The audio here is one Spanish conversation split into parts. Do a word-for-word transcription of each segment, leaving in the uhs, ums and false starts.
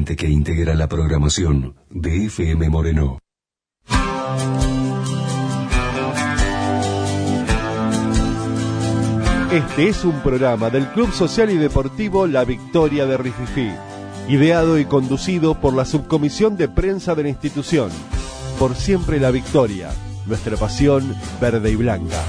gente que integra la programación de F M Moreno. Este es un programa del Club Social y Deportivo La Victoria de Rififí, ideado y conducido por la Subcomisión de Prensa de la institución. Por siempre la victoria, nuestra pasión verde y blanca.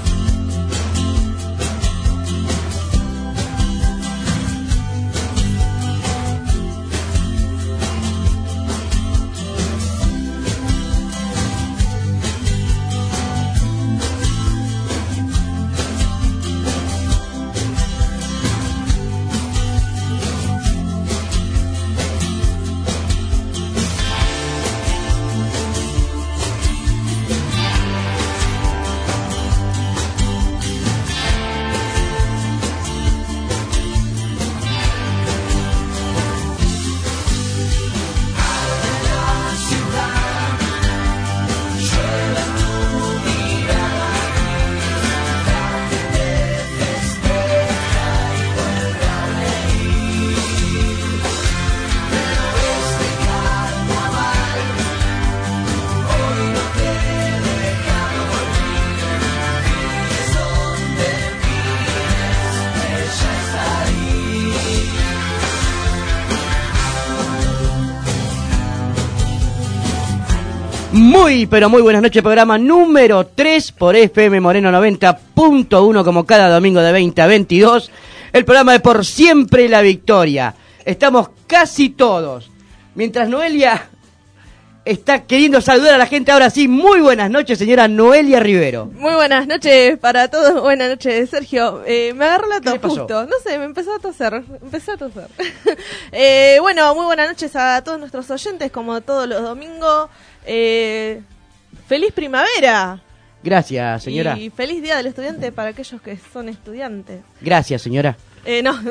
Muy, pero muy buenas noches, programa número tres por F M Moreno noventa punto uno, como cada domingo de veinte a veintidós, el programa de Por Siempre la Victoria. Estamos casi todos, mientras Noelia está queriendo saludar a la gente. Ahora sí, muy buenas noches, señora Noelia Rivero. Muy buenas noches para todos, buenas noches, Sergio. Eh, me agarró la tos justo, no sé, me empezó a toser, empecé a toser. eh, bueno, muy buenas noches a todos nuestros oyentes, como todos los domingos. Eh, ¡Feliz primavera! Gracias, señora. Y feliz día del estudiante para aquellos que son estudiantes. Gracias, señora. Eh, no.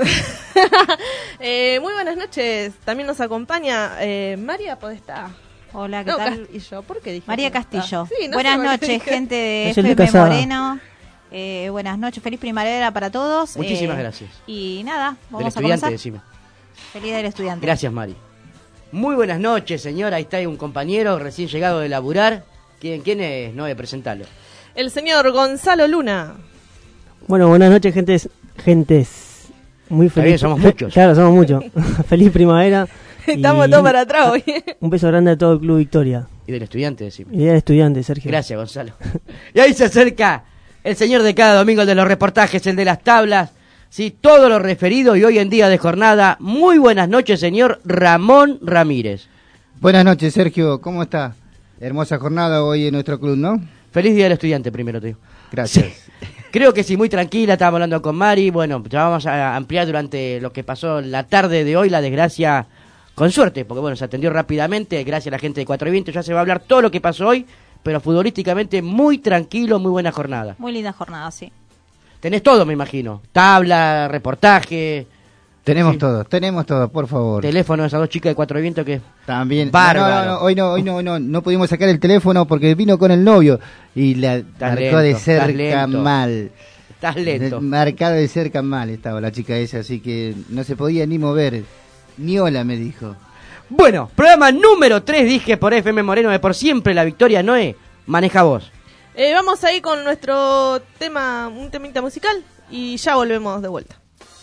eh, muy buenas noches. También nos acompaña eh, María Podestá. Hola, ¿qué no, tal? Castillo. ¿Por qué dije María Castillo. Sí, no buenas sé noches, gente de F F M Moreno. Eh, buenas noches, feliz primavera para todos. Muchísimas eh, gracias. Y nada, vamos del a estudiante, comenzar. decime. Feliz del estudiante. Gracias, Mari. Muy buenas noches, señora. Ahí está un compañero recién llegado de laburar. ¿Quién, quién es? No voy a presentarlo. El señor Gonzalo Luna. Bueno, buenas noches, gentes. Gentes. Muy feliz. Bien, somos muchos. Claro, somos muchos. Feliz primavera. Estamos y... todos para atrás hoy. Un beso grande a todo el Club Victoria. Y del estudiante, decime. Y del estudiante, Sergio. Gracias, Gonzalo. Y ahí se acerca el señor de cada domingo, el de los reportajes, el de las tablas. Sí, todo lo referido y hoy en día de jornada. Muy buenas noches, señor Ramón Ramírez. Buenas noches, Sergio. ¿Cómo está? Hermosa jornada hoy en nuestro club, ¿no? Feliz día del estudiante, primero te digo. Gracias. Sí. Creo que sí, muy tranquila. Estábamos hablando con Mari. Bueno, ya vamos a ampliar durante lo que pasó la tarde de hoy, la desgracia, con suerte, porque bueno, se atendió rápidamente. Gracias a la gente de Cuatro Vientos. Ya se va a hablar todo lo que pasó hoy, pero futbolísticamente muy tranquilo, muy buena jornada. Muy linda jornada, sí. Tenés todo, me imagino. Tabla, reportaje. Tenemos sí. todo, tenemos todo, por favor. Teléfono de esas dos chicas de Cuatro Vientos que... También. Bárbaro. No, no, no, hoy no, hoy no, no, no pudimos sacar el teléfono porque vino con el novio y la Estás marcó lento, de estás cerca lento. mal. Estás lento. Marcada de cerca mal estaba la chica esa, así que no se podía ni mover. Ni hola me dijo. Bueno, programa número tres, dije, por F M Moreno de Por Siempre la Victoria. Noé, maneja vos. Eh, vamos ahí con nuestro tema, un temita musical, y ya volvemos de vuelta.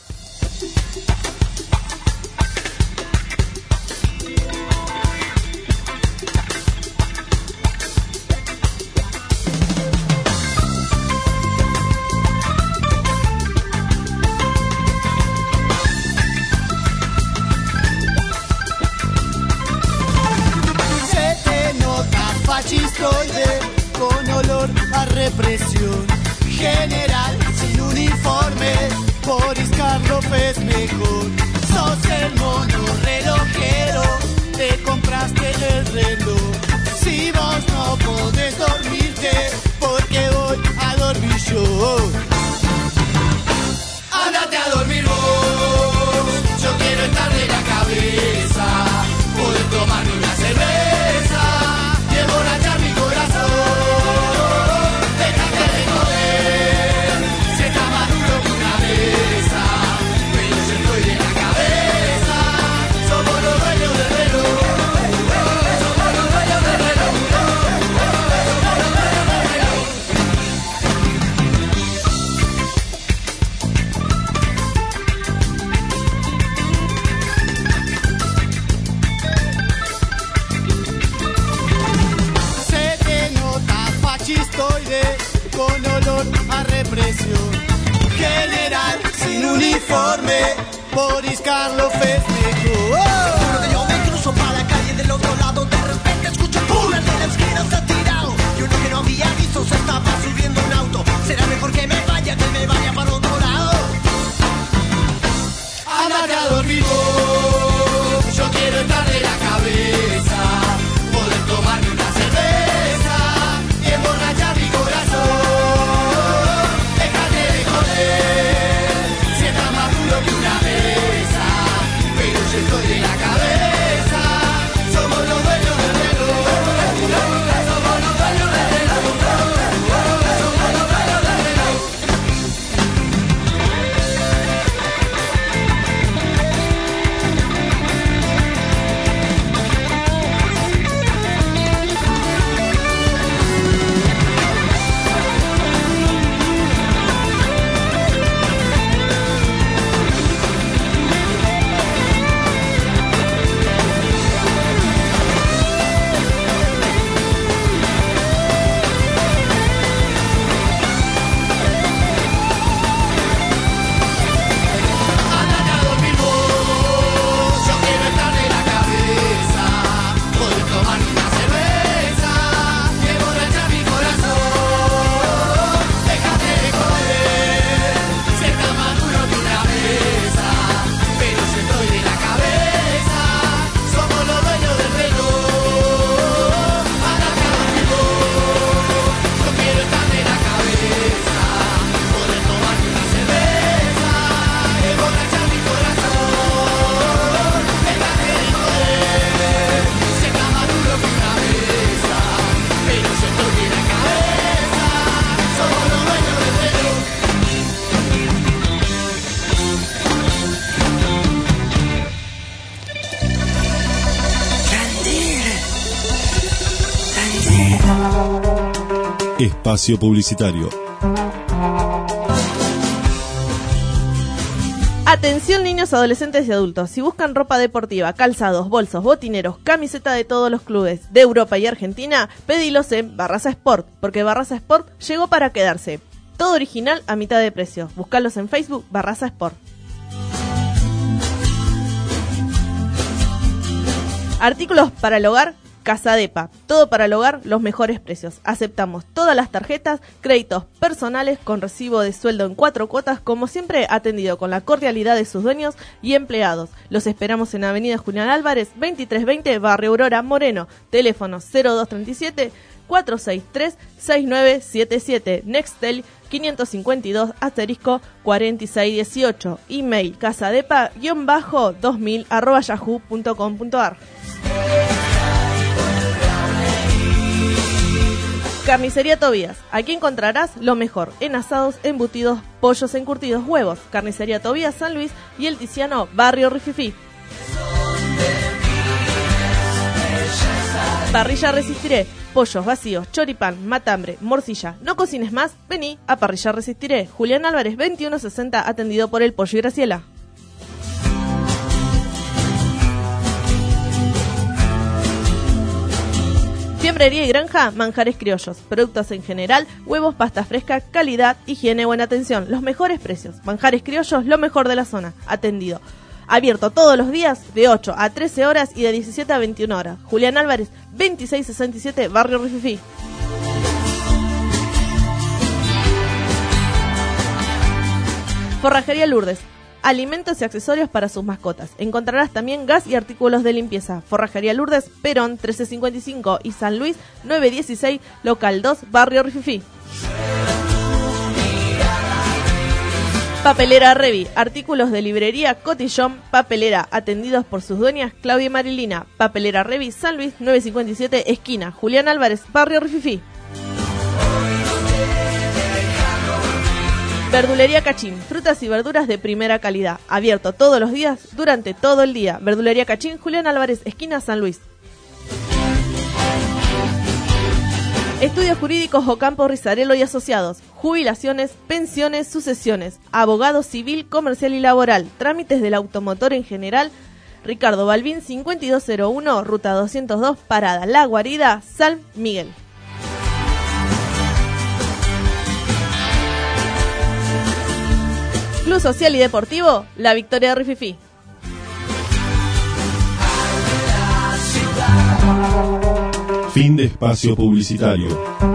Se te nota fascistoide con olor a represión general, sin uniforme, Boris Karloff es mejor. Sos el mono relojero, te compraste el reloj. Si vos no podés dormirte, porque voy a dormir yo. Ándate a dormir vos, yo quiero estar de la cabeza, poder tomarme una cerveza y emborrachar mi corazón. Déjate de joder, si está más duro que una mesa, pero yo estoy de la cabeza. fueron a represión general sin uniforme. Boris Karloff festejó. ¡Oh! Seguro que yo me cruzo para la calle del otro lado. De repente escucho ¡pum! El de la esquina se ha tirado. Y uno que no había visto se estaba subiendo un auto. Será mejor que me vaya, que me vaya para otro lado. Andate a dormir vos. Yo quiero estar de la cabeza. Poder tomarme una cerveza y emborrachar mi corazón. Déjate de joder. Si está más duro que una mesa. Pero yo estoy de la cabeza. Somos los dueños del reloj. Somos los dueños del reloj. Somos los dueños del reloj. Andate a dormir vos. Yo quiero estar de la cabeza. Poder tomar una cerveza y emborrachar mi corazón. Déjate de joder. Si está más duro que una mesa. Pero yo estoy de la cabeza. Somos los dueños del reloj. Andate a dormir vos. Yo quiero estar de la cabeza. Poder tomar una cerveza y emborrachar mi corazón. Déjate de joder. Si está más duro que una mesa. Pero yo estoy de la cabeza. Somos los dueños del reloj. Espacio publicitario. Atención niños, adolescentes y adultos. Si buscan ropa deportiva, calzados, bolsos, botineros, camiseta de todos los clubes de Europa y Argentina, pedilos en Barraza Sport, porque Barraza Sport llegó para quedarse. Todo original a mitad de precio. Búscalos en Facebook, Barraza Sport. Artículos para el hogar, Casadepa. Todo para el hogar, los mejores precios. Aceptamos todas las tarjetas, créditos personales con recibo de sueldo en cuatro cuotas, como siempre atendido con la cordialidad de sus dueños y empleados. Los esperamos en Avenida Julián Álvarez, veintitrés veinte, Barrio Aurora, Moreno. Teléfono cero dos treinta y siete, cuatrocientos sesenta y tres, sesenta y nueve setenta y siete. Nextel quinientos cincuenta y dos asterisco cuarenta y seis dieciocho. Email casadepa guión bajo dos mil arroba yahoo punto com punto ar. Carnicería Tobías. Aquí encontrarás lo mejor en asados, embutidos, pollos encurtidos, huevos. Carnicería Tobías, San Luis y El Tiziano, Barrio Rififí. Parrilla Resistiré. Pollos vacíos, choripán, matambre, morcilla. ¿No cocines más? Vení a Parrilla Resistiré. Julián Álvarez, veintiuno sesenta, atendido por El Pollo y Graciela. Fiambrería y Granja, Manjares Criollos. Productos en general, huevos, pasta fresca, calidad, higiene, buena atención. Los mejores precios. Manjares Criollos, lo mejor de la zona. Atendido. Abierto todos los días de ocho a trece horas y de diecisiete a veintiuna horas. Julián Álvarez, veintiséis sesenta y siete, Barrio Rififí. Forrajería Lourdes. Alimentos y accesorios para sus mascotas. Encontrarás también gas y artículos de limpieza. Forrajería Lourdes, Perón trece cincuenta y cinco y San Luis nueve dieciséis, local dos, Barrio Rififí. Papelera Revi, artículos de librería, cotillón, papelera, atendidos por sus dueñas Claudia y Marilina. Papelera Revi, San Luis nueve cincuenta y siete, esquina Julián Álvarez, Barrio Rififí. Verdulería Cachín, frutas y verduras de primera calidad. Abierto todos los días, durante todo el día. Verdulería Cachín, Julián Álvarez, esquina San Luis. Estudios Jurídicos Ocampo Rizarello y Asociados. Jubilaciones, pensiones, sucesiones. Abogado civil, comercial y laboral. Trámites del automotor en general. Ricardo Balbín, cincuenta y dos cero uno, ruta doscientos dos, parada La Guarida, San Miguel. Club Social y Deportivo La Victoria de Rififí. Fin de espacio publicitario.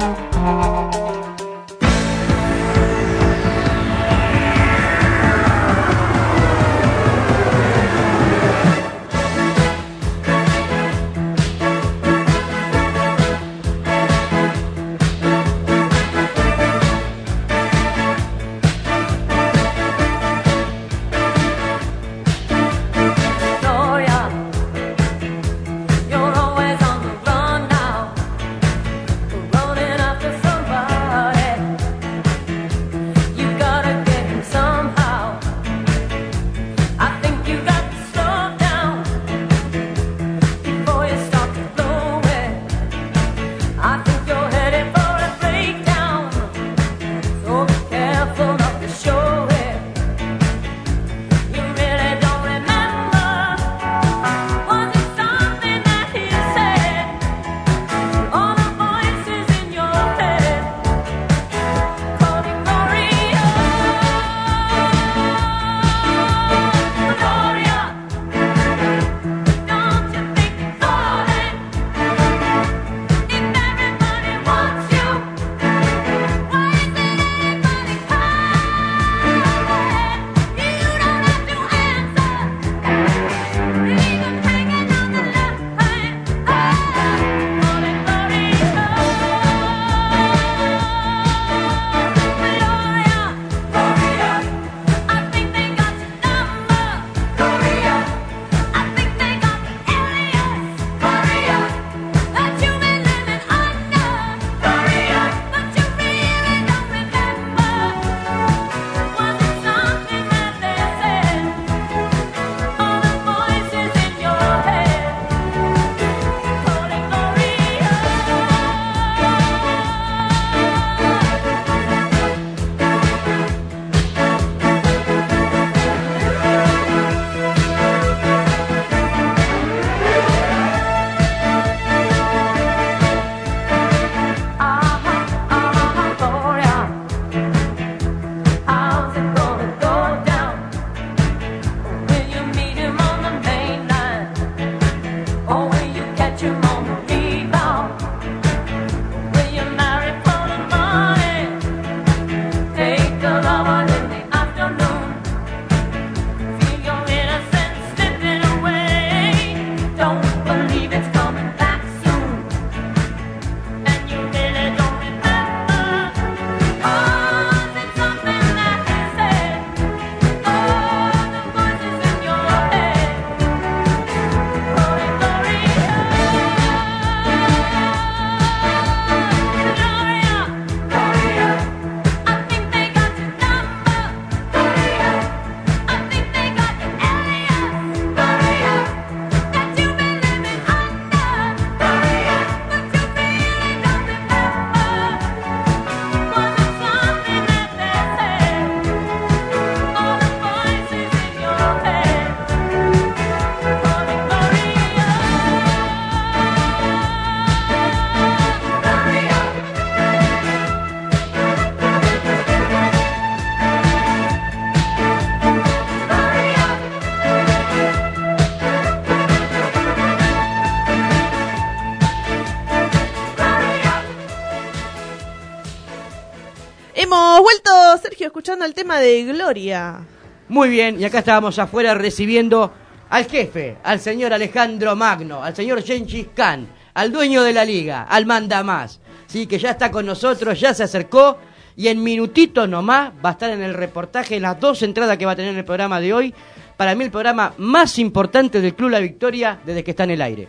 Hemos vuelto, Sergio, escuchando el tema de Gloria. Muy bien, y acá estábamos afuera recibiendo al jefe, al señor Alejandro Magno, al señor Gengis Khan, al dueño de la liga, al mandamás, sí, que ya está con nosotros, ya se acercó, y en minutitos nomás va a estar en el reportaje, en las dos entradas que va a tener en el programa de hoy, para mí el programa más importante del Club La Victoria desde que está en el aire.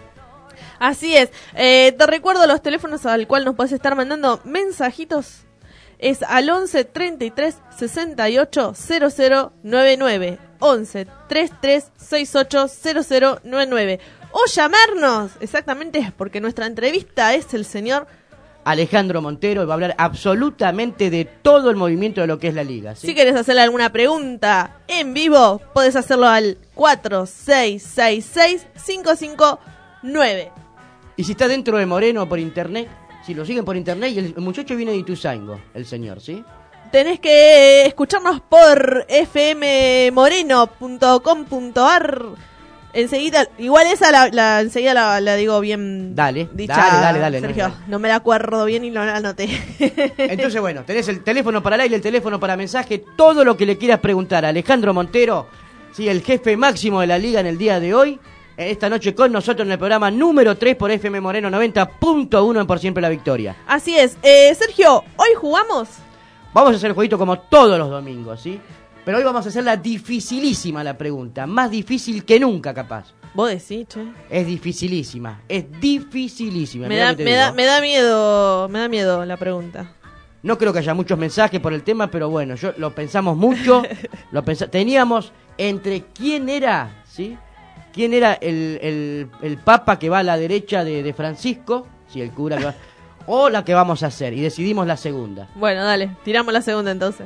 Así es, eh, te recuerdo los teléfonos al cual nos podés estar mandando mensajitos. Es al once treinta y tres sesenta y ocho cero cero noventa y nueve, once treinta y tres sesenta y ocho cero cero noventa y nueve, o llamarnos, exactamente, porque nuestra entrevista es el señor Alejandro Montero, y va a hablar absolutamente de todo el movimiento de lo que es la liga, ¿sí? Si querés hacerle alguna pregunta en vivo, podés hacerlo al cuatro seis seis seis cinco cinco nueve. Y si está dentro de Moreno por internet, si lo siguen por internet, y el muchacho viene de Ituzaingó, el señor, ¿sí? tenés que escucharnos por f m moreno punto com punto a r. Enseguida, igual esa la, la enseguida la, la digo bien. Dale, dicha, dale, dale, dale. Sergio, dale. no me la acuerdo bien y no la anoté. Entonces, bueno, tenés el teléfono para el aire, el teléfono para mensaje, todo lo que le quieras preguntar a Alejandro Montero, sí, el jefe máximo de la liga en el día de hoy, esta noche con nosotros en el programa número tres por F M Moreno noventa punto uno en Por Siempre la Victoria. Así es. Eh, Sergio, ¿hoy jugamos? Vamos a hacer el jueguito como todos los domingos, ¿sí? Pero hoy vamos a hacer la dificilísima la pregunta, más difícil que nunca capaz. Vos decís, che. Es dificilísima, es dificilísima. Me mirá da, lo que te me, digo. da, me da miedo, me da miedo la pregunta. No creo que haya muchos mensajes por el tema, pero bueno, yo lo pensamos mucho. lo pensa- Teníamos entre quién era, ¿sí? ¿Quién era el, el, el papa que va a la derecha de, de Francisco? Sí, el cura que va. O la que vamos a hacer, y decidimos la segunda. Bueno, dale, tiramos la segunda entonces.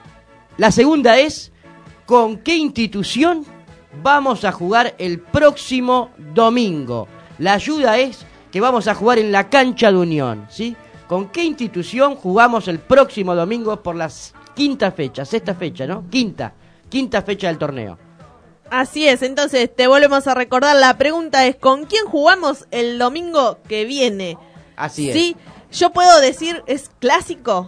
La segunda es, ¿con qué institución vamos a jugar el próximo domingo? La ayuda es que vamos a jugar en la cancha de Unión, ¿sí? ¿Con qué institución jugamos el próximo domingo por la quinta fecha, sexta fecha, ¿no? Quinta, quinta fecha del torneo. Así es, entonces te volvemos a recordar, la pregunta es ¿con quién jugamos el domingo que viene? Así es. Sí, yo puedo decir, ¿es clásico?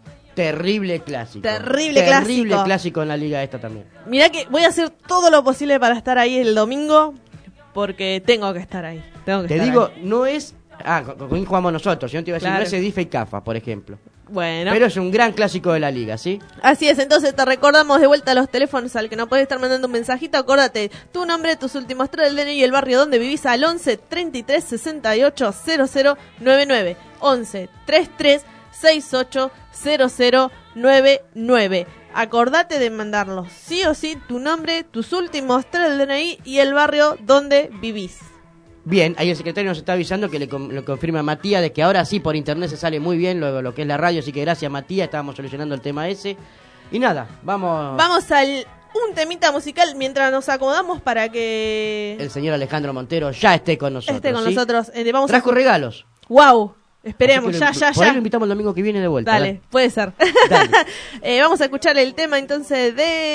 Terrible clásico. Terrible Terrible clásico. clásico en la liga esta también. Mirá que voy a hacer todo lo posible para estar ahí el domingo, porque tengo que estar ahí. Tengo que Te estar digo, ahí. no es... Ah, con, con quién jugamos nosotros, yo no te iba a decir, Claro. no es Edife y Cafa, por ejemplo. Bueno. Pero es un gran clásico de la liga, ¿sí? Así es, entonces te recordamos de vuelta los teléfonos al que nos puedes estar mandando un mensajito. Acordate, tu nombre, tus últimos tres del D N I y el barrio donde vivís al once, treinta y tres, sesenta y ocho, cero cero noventa y nueve. once, treinta y tres, sesenta y ocho, cero cero noventa y nueve. Acordate de mandarlos sí o sí tu nombre, tus últimos tres del D N I y el barrio donde vivís. Bien, ahí el secretario nos está avisando que le, com- le confirma a Matías de que ahora sí por internet se sale muy bien lo, lo que es la radio, así que gracias Matías, estábamos solucionando el tema ese. Y nada, vamos... Vamos al un temita musical mientras nos acomodamos para que El señor Alejandro Montero ya esté con nosotros. esté con ¿sí? nosotros. Eh, vamos Trajo a... regalos. Wow, esperemos, Así que ya, lo- ya, por ahí ya. lo invitamos el domingo que viene de vuelta. Dale, ¿verdad? puede ser. Dale. Eh, vamos a escuchar el tema entonces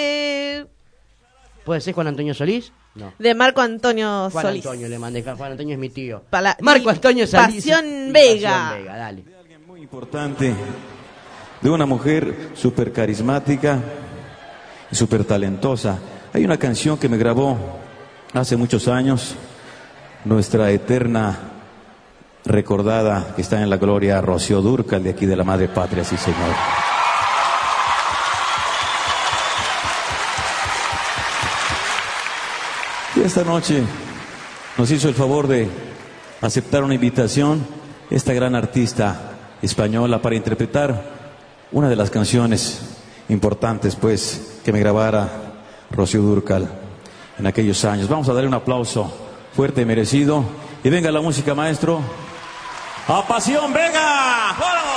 de ¿Puede ser Juan Antonio Solís? No. de Marco Antonio Juan Solís. Antonio le mandé, Juan Antonio es mi tío. Pala- Marco y Antonio Solís. Pasión y Vega. Pasión Vega, dale. Muy importante, de una mujer súper carismática y súper talentosa. Hay una canción que me grabó hace muchos años, nuestra eterna recordada, que está en la gloria, Rocío Dúrcal, de aquí de la Madre Patria, sí señor. Y esta noche nos hizo el favor de aceptar una invitación esta gran artista española para interpretar una de las canciones importantes, pues, que me grabara Rocío Dúrcal en aquellos años. Vamos a darle un aplauso fuerte y merecido. Y venga la música, maestro. ¡A Pasión Vega! ¡Vámonos!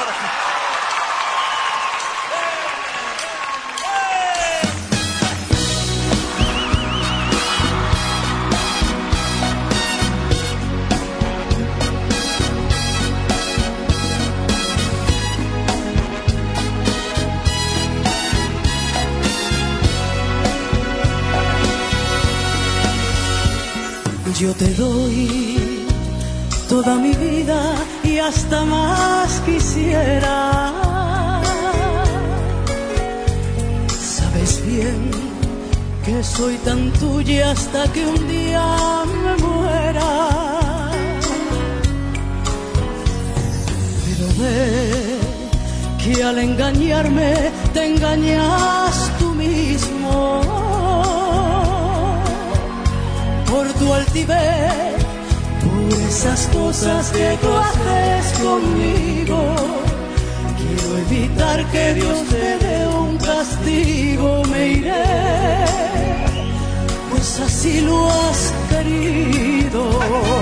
Yo te doy toda mi vida y hasta más quisiera. Sabes bien que soy tan tuya hasta que un día me muera. Pero ve que al engañarme te engañas tú mismo. Por tu altivez, por esas cosas que tú haces conmigo, quiero evitar que Dios te dé un castigo. Me iré, pues así lo has querido.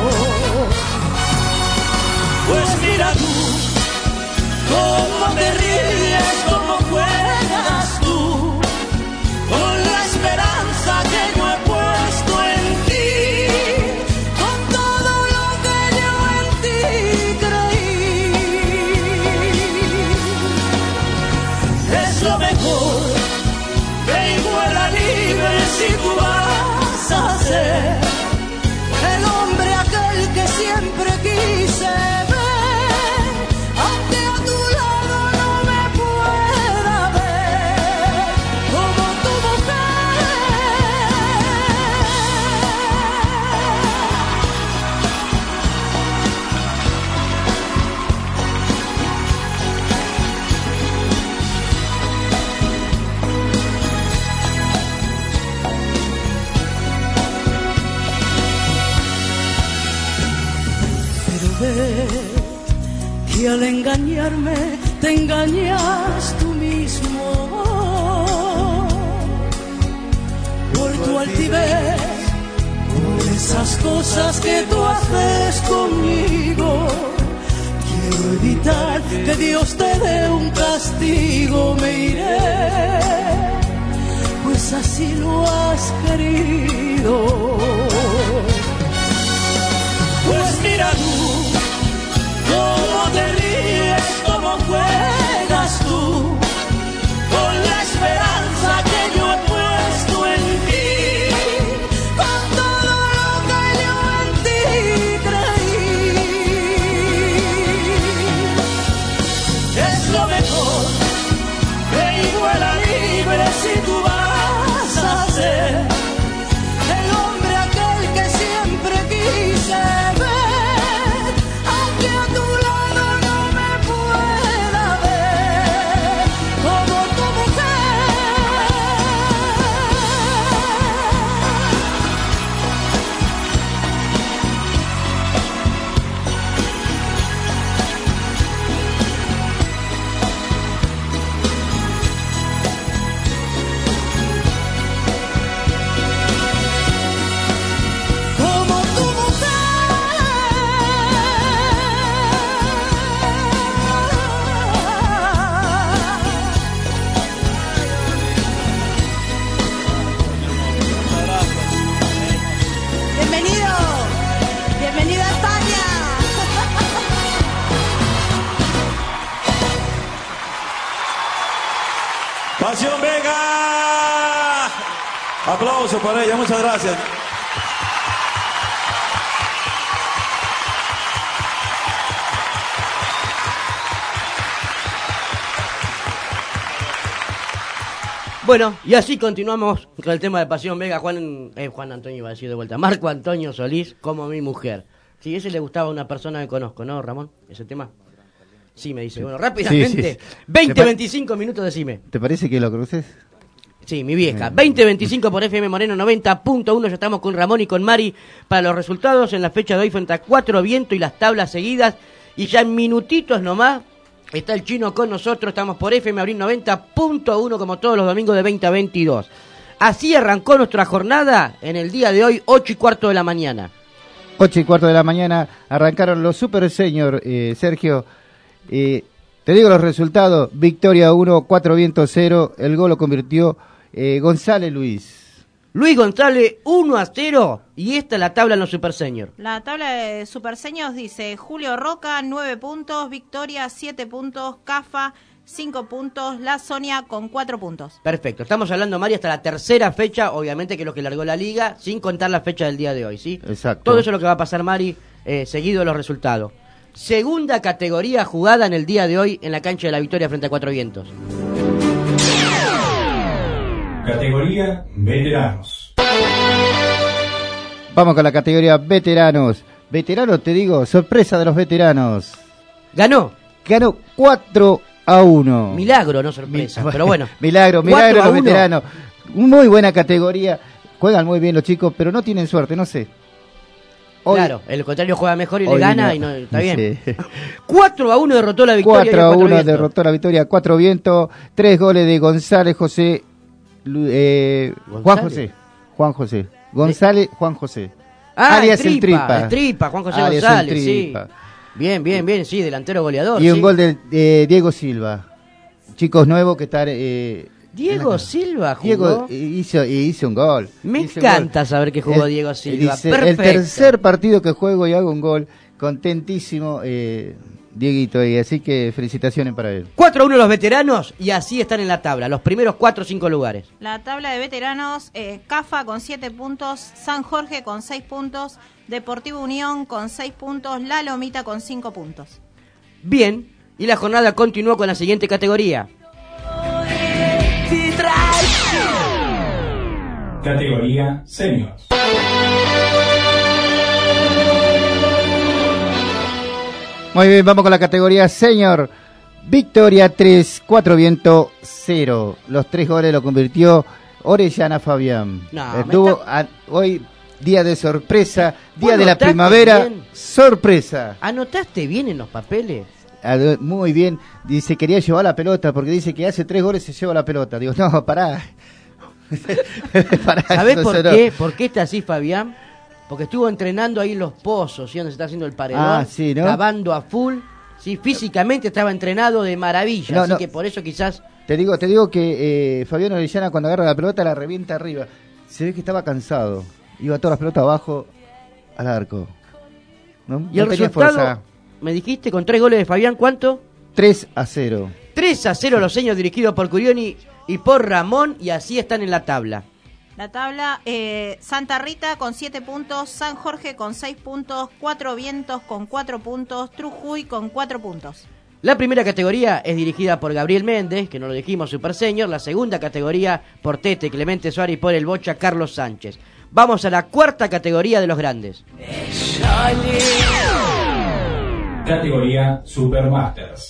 Pues mira tú, cómo te ríes, cómo juegas tú, con la esperanza que no he puesto en Pero ves que al engañarme te engañas tú mismo. Por tu altivez, por esas cosas que tú haces conmigo, quiero evitar que Dios te dé un castigo. Me iré, pues así lo has querido. Pues mira tú, cómo te ríes, cómo juegas tú, con la esperanza que yo he puesto en ti, con todo lo que yo en ti creí. Es lo mejor, ve y vuela libre si tú vas a ser el hombre aquel que siempre quise ver, aunque a tu lado no me pueda ver como tu mujer. Como tu Bienvenido, bienvenido a España. Pasión Vega. Aplauso para ella, muchas gracias. Bueno, y así continuamos con el tema de Pasión Vega. Juan, eh, Juan Antonio iba a decir de vuelta. Marco Antonio Solís, como mi mujer. Si ese le gustaba a una persona que conozco, ¿no, Ramón? ¿Ese tema? Sí, me dice. Bueno, rápidamente. Sí, sí. veinte, veinticinco minutos, decime. ¿Te parece que lo cruces? Sí, mi vieja. veinte veinticinco por F M Moreno noventa punto uno. Ya estamos con Ramón y con Mari para los resultados en la fecha de hoy frente a Cuatro Vientos y las tablas seguidas. Y ya en minutitos nomás está el Chino con nosotros. Estamos por F M Abril noventa punto uno como todos los domingos de veinte a veintidós. Así arrancó nuestra jornada en el día de hoy, ocho y cuarto de la mañana. Ocho y cuarto de la mañana arrancaron los Super Senior, eh, Sergio. Eh, te digo los resultados: Victoria uno, Cuatro Vientos cero. El gol lo convirtió eh, González Luis. Luis González uno a cero. Y esta es la tabla en los Super Senior. La tabla de Super Seniors dice Julio Roca, nueve puntos, Victoria, siete puntos, Cafa, cinco puntos, La Sonia con cuatro puntos. Perfecto, estamos hablando, Mari, hasta la tercera fecha, obviamente que es lo que largó la liga, sin contar la fecha del día de hoy, ¿sí? Exacto. Todo eso es lo que va a pasar, Mari, eh, seguido de los resultados. Segunda categoría jugada en el día de hoy en la cancha de la Victoria frente a Cuatro Vientos. Categoría Veteranos. Vamos con la categoría Veteranos. Veteranos, te digo, sorpresa de los veteranos. Ganó. Ganó cuatro a uno. Milagro, no sorpresa, Mi- pero bueno. Milagro, milagro los veteranos. Muy buena categoría. Juegan muy bien los chicos, pero no tienen suerte, no sé. Hoy- Claro, el contrario juega mejor y le hoy gana no- y no está bien. Sí. cuatro a uno derrotó la Victoria. cuatro a y el Cuatro uno Vientos. derrotó la Victoria. Cuatro Vientos. Tres goles de González José. Lu- eh, Juan ¿González? José. Juan José. González Juan José. Ah, alias el el tripa, Tripa. el tripa, Juan José Alias el González, sí. Tripa. Bien, bien, bien, sí, delantero goleador. Y un sí. gol de eh, Diego Silva. Chicos nuevos que están. Eh, Diego en la- Silva jugó. Diego eh, hizo, hizo un gol. Me Hizo un encanta gol. saber que jugó El- Diego Silva. dice, Perfecto. el tercer partido que juego y hago un gol. Contentísimo, eh, Dieguito. Y así que felicitaciones para él. cuatro a uno los veteranos y así están en la tabla, los primeros cuatro o cinco lugares. La tabla de veteranos, eh, Cafa con siete puntos, San Jorge con seis puntos, Deportivo Unión con seis puntos, La Lomita con cinco puntos. Bien, y la jornada continuó con la siguiente categoría. Categoría Seniors. Muy bien, vamos con la categoría Senior. Victoria tres, Cuatro Viento cero. Los tres goles lo convirtió Orellana Fabián. No, Estuvo me está- a- hoy día de sorpresa, día de la ¿Anotaste primavera, bien? sorpresa. ¿Anotaste bien en los papeles? Ad- Muy bien, dice quería llevar la pelota porque dice que hace tres goles se lleva la pelota. Digo, no, pará. Pará, ¿Sabés no, por no. qué? ¿Por qué está así, Fabián? Porque estuvo entrenando ahí en Los Pozos, ¿sí? Donde se está haciendo el paredón, Ah, sí, ¿no? cavando a full. Sí, físicamente estaba entrenado de maravilla, No, así no. que por eso quizás... Te digo, te digo que eh, Fabián Orellana cuando agarra la pelota la revienta arriba. Se ve que estaba cansado. Iba todas las pelotas abajo al arco. ¿No? Y el No tenía resultado, fuerza. me dijiste, con tres goles de Fabián, ¿cuánto? tres a cero. tres a cero los seños dirigidos por Curioni y por Ramón, y así están en la tabla. La tabla, eh, Santa Rita con siete puntos, San Jorge con seis puntos, Cuatro Vientos con cuatro puntos, Trujuy con cuatro puntos. La primera categoría es dirigida por Gabriel Méndez, que no lo dijimos, Super Senior. La segunda categoría por Tete, Clemente Suárez y por el Bocha, Carlos Sánchez. Vamos a la cuarta categoría de los grandes. Categoría Supermasters.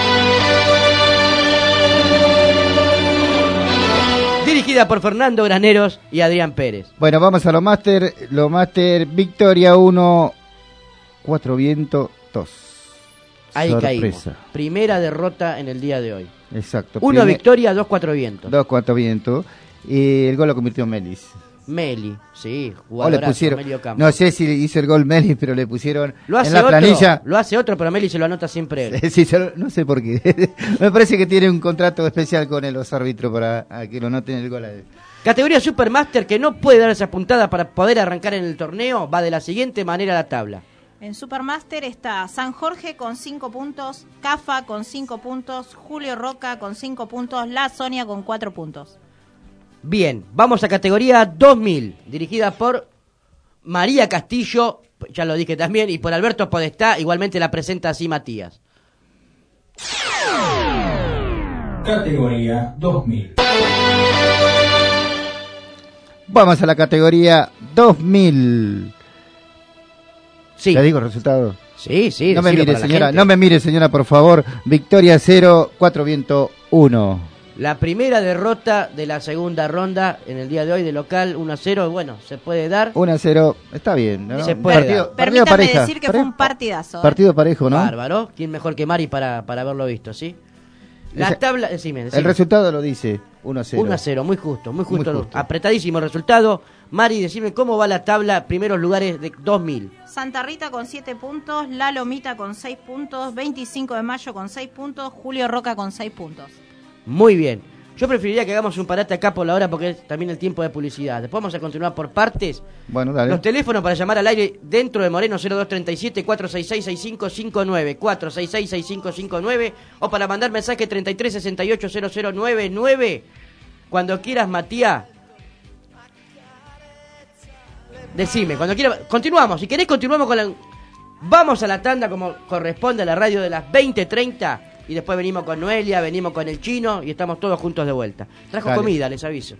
Dirigida por Fernando Graneros y Adrián Pérez. Bueno, vamos a lo máster. Lo máster, Victoria uno, Cuatro Vientos dos. Ahí Sorpresa. caímos. Primera derrota en el día de hoy. Exacto. Uno Primer- victoria, dos cuatro vientos. Dos Cuatro Vientos. Y el gol lo convirtió Melis. Meli, sí, O le jugadorazo, pusieron, Melio Campo. no sé si hizo el gol Melis, pero le pusieron Lo hace en la otro, planilla. lo hace otro, pero Meli se lo anota siempre él. Sí, se lo- no sé por qué. Me parece que tiene un contrato especial con los árbitros para a que lo noten el gol a él. Categoría Supermaster, que no puede dar esa puntada para poder arrancar en el torneo, va de la siguiente manera a la tabla. En Supermaster está San Jorge con cinco puntos, Cafa con cinco puntos, Julio Roca con cinco puntos, La Sonia con cuatro puntos. Bien, vamos a categoría dos mil, dirigida por María Castillo, ya lo dije también, y por Alberto Podestá, igualmente la presenta así Matías. Categoría dos mil. Vamos a la categoría dos mil. Sí. ¿Le digo el resultado? Sí, sí, No me decilo mire, para la señora, gente. no me mire, señora, por favor. Victoria cero, Cuatro Vientos uno. La primera derrota de la segunda ronda en el día de hoy de local uno a cero, bueno, se puede dar. uno a cero, está bien, ¿no? Se puede Partido, dar. partido Permítame pareja. decir que fue un partidazo. ¿eh? Partido parejo, ¿no? Bárbaro, ¿quién mejor que Mari para, para haberlo visto, sí? La Ese- tabla, decime, decime. El resultado lo dice, uno a cero. uno a cero, muy justo, muy justo, Muy justo. apretadísimo resultado. Mari, decime cómo va la tabla, primeros lugares de dos mil. Santa Rita con siete puntos, La Lomita con seis puntos, veinticinco de mayo con seis puntos, Julio Roca con seis puntos. Muy bien. Yo preferiría que hagamos un parate acá por la hora porque es también el tiempo de publicidad. Después vamos a continuar por partes. Bueno, dale. Los teléfonos para llamar al aire dentro de Moreno cero dos treinta y siete, cuatro seis seis, seis cinco cinco nueve, cuatro seis seis, seis cinco cinco nueve o para mandar mensaje treinta y tres sesenta y ocho cero cero nueve nueve. Cuando quieras, Matías. Decime, cuando quieras. Continuamos, si querés continuamos con la... Vamos a la tanda como corresponde a la radio de las veinte treinta y después venimos con Noelia, venimos con el Chino y estamos todos juntos de vuelta. Trajo Dale. comida, les aviso.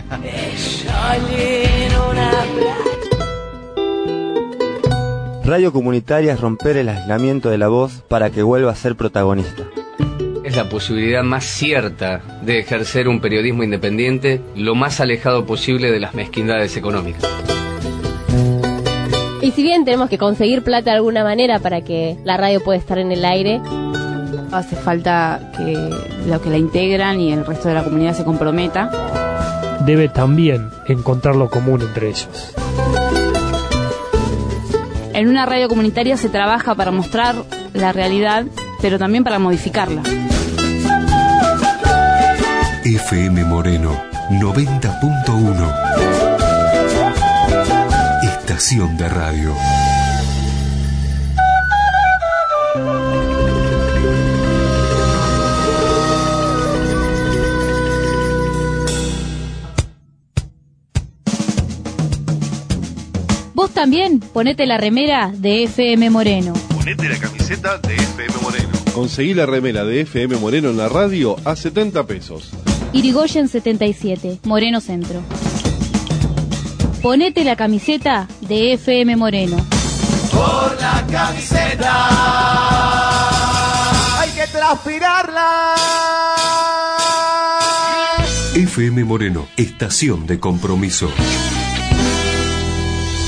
Radio comunitaria es romper el aislamiento de la voz para que vuelva a ser protagonista. Es la posibilidad más cierta de ejercer un periodismo independiente lo más alejado posible de las mezquindades económicas. Y si bien tenemos que conseguir plata de alguna manera para que la radio pueda estar en el aire, hace falta que los que la integran y el resto de la comunidad se comprometa. Debe también encontrar lo común entre ellos. En una radio comunitaria se trabaja para mostrar la realidad, pero también para modificarla. F M Moreno noventa punto uno. Estación de radio. Vos también ponete la remera de F M Moreno. Ponete la camiseta de F M Moreno. Conseguí la remera de F M Moreno en la radio a setenta pesos. Irigoyen setenta y siete, Moreno Centro. Ponete la camiseta de F M Moreno. Por la camiseta hay que transpirarla. F M Moreno, estación de compromiso.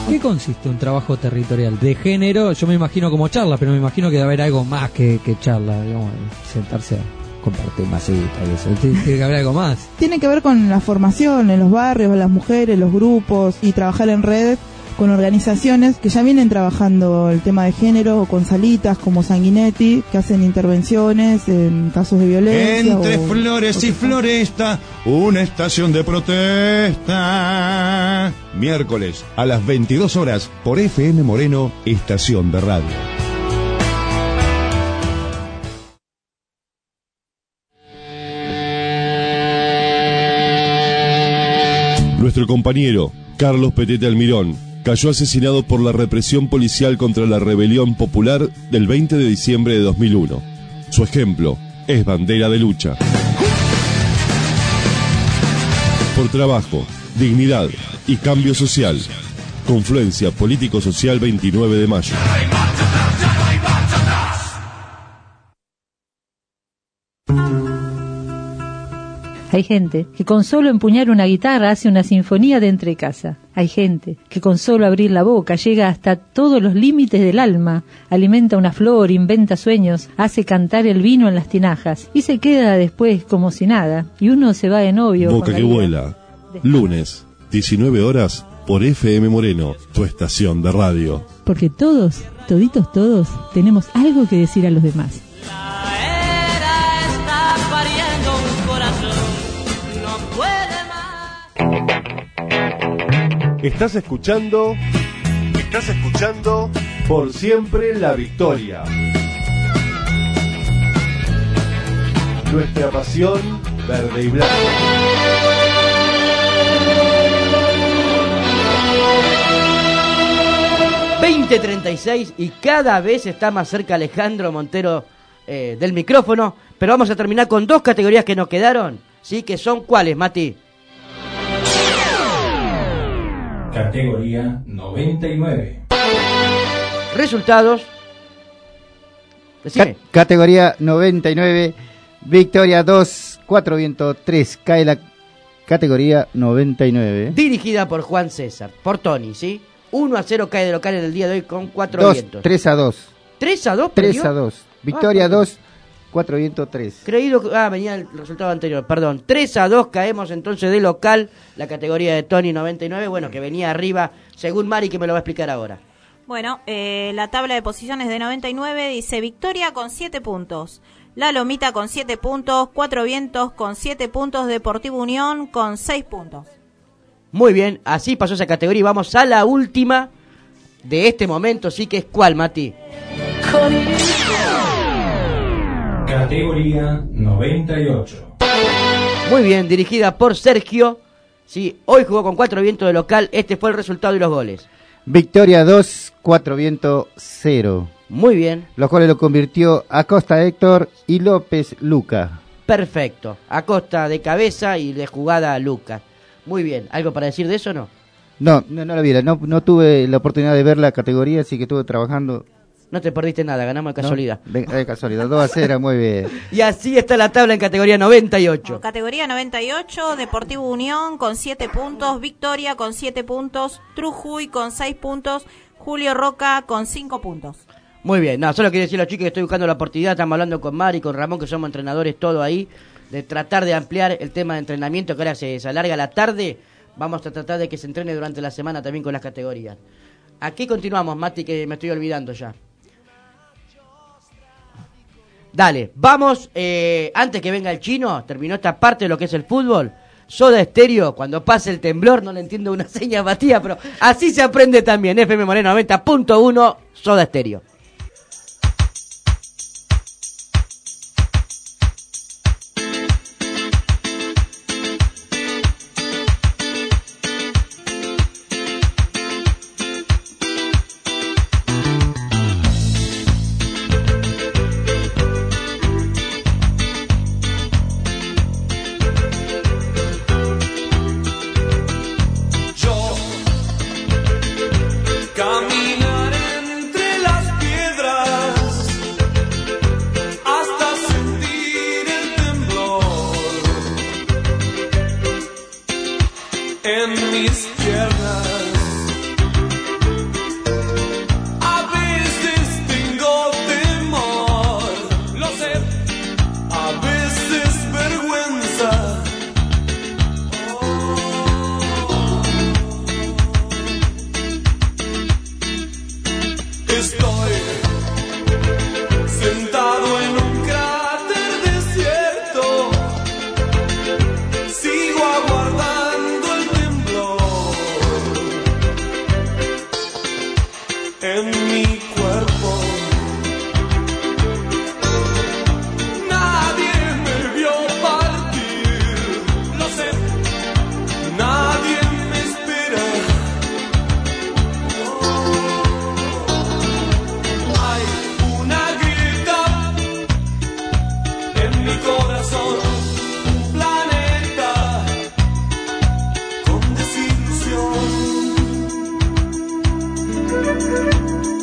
¿Qué consiste un trabajo territorial? De género, yo me imagino como charla, pero me imagino que debe haber algo más que, que charla, digamos, sentarse a compartir masita y eso. Tiene que haber algo más. Tiene que ver con la formación en los barrios, las mujeres, los grupos y trabajar en red con organizaciones que ya vienen trabajando el tema de género, o con salitas como Sanguinetti, que hacen intervenciones en casos de violencia. Entre o, flores o y floresta, una estación de protesta. Miércoles a las veintidós horas por F M Moreno, estación de radio. Nuestro compañero Carlos Petete Almirón cayó asesinado por la represión policial contra la rebelión popular del veinte de diciembre de dos mil uno. Su ejemplo es bandera de lucha. Por trabajo, dignidad y cambio social. Confluencia Político-Social veintinueve de mayo. Hay gente que con solo empuñar una guitarra hace una sinfonía de entrecasa. Hay gente que con solo abrir la boca llega hasta todos los límites del alma, alimenta una flor, inventa sueños, hace cantar el vino en las tinajas y se queda después como si nada, y uno se va de novio. Boca que vuela, lunes, diecinueve horas, por F M Moreno, tu estación de radio. Porque todos, toditos todos, tenemos algo que decir a los demás. Estás escuchando, estás escuchando Por Siempre la Victoria. Nuestra pasión verde y blanca. veinte treinta y seis y cada vez está más cerca Alejandro Montero eh, del micrófono, pero vamos a terminar con dos categorías que nos quedaron, ¿sí? Que son ¿cuáles, Mati? Categoría noventa y nueve. Resultados. Ca- categoría noventa y nueve, Victoria dos, Cuatro Vientos tres. Cae la categoría noventa y nueve. Dirigida por Juan César, por Tony, ¿sí? uno a cero cae de local en el día de hoy con Cuatro Dos, Vientos. tres a dos. ¿tres a dos? tres a dos. Victoria Ah, dos, Cuatro Vientos tres. Creído que... Ah, venía el resultado anterior, perdón. tres a dos caemos entonces de local, la categoría de Tony noventa y nueve, bueno, que venía arriba, según Mari, que me lo va a explicar ahora. Bueno, eh, la tabla de posiciones de noventa y nueve dice Victoria con siete puntos, La Lomita con siete puntos, Cuatro Vientos con siete puntos, Deportivo Unión con seis puntos. Muy bien, así pasó esa categoría y vamos a la última de este momento, sí, que es ¿cuál, Mati? Categoría noventa y ocho. Muy bien, dirigida por Sergio. Sí, hoy jugó con Cuatro Vientos de local. Este fue el resultado y los goles. Victoria dos, Cuatro Vientos cero. Muy bien. Los goles lo convirtió Acosta Héctor y López Luca. Perfecto. Acosta de cabeza y de jugada Lucas. Muy bien. ¿Algo para decir de eso o no? No, no, no la vi. No, no tuve la oportunidad de ver la categoría, así que estuve trabajando. No te perdiste nada, ganamos de casualidad. No, de, de casualidad, dos a cero, muy bien. Y así está la tabla en categoría noventa y ocho. Categoría noventa y ocho, Deportivo Unión con siete puntos, Victoria con siete puntos, Trujuy con seis puntos, Julio Roca con cinco puntos. Muy bien, no, solo quiero decir a los chicos que estoy buscando la oportunidad, estamos hablando con Mari, con Ramón, que somos entrenadores, todo ahí, de tratar de ampliar el tema de entrenamiento, que ahora se, se alarga la tarde, vamos a tratar de que se entrene durante la semana también con las categorías. Aquí continuamos, Mati, que me estoy olvidando ya. Dale, vamos, eh, antes que venga el chino, terminó esta parte de lo que es el fútbol. Soda Estéreo, cuando pase el temblor, no le entiendo una seña batida, pero así se aprende también. F M Moreno noventa punto uno, Soda Estéreo. Caminar entre las piedras. en mi cuerpo. Nadie me vio partir, lo sé, nadie me espera. Hay una grieta en mi corazón, un planeta con desilusión.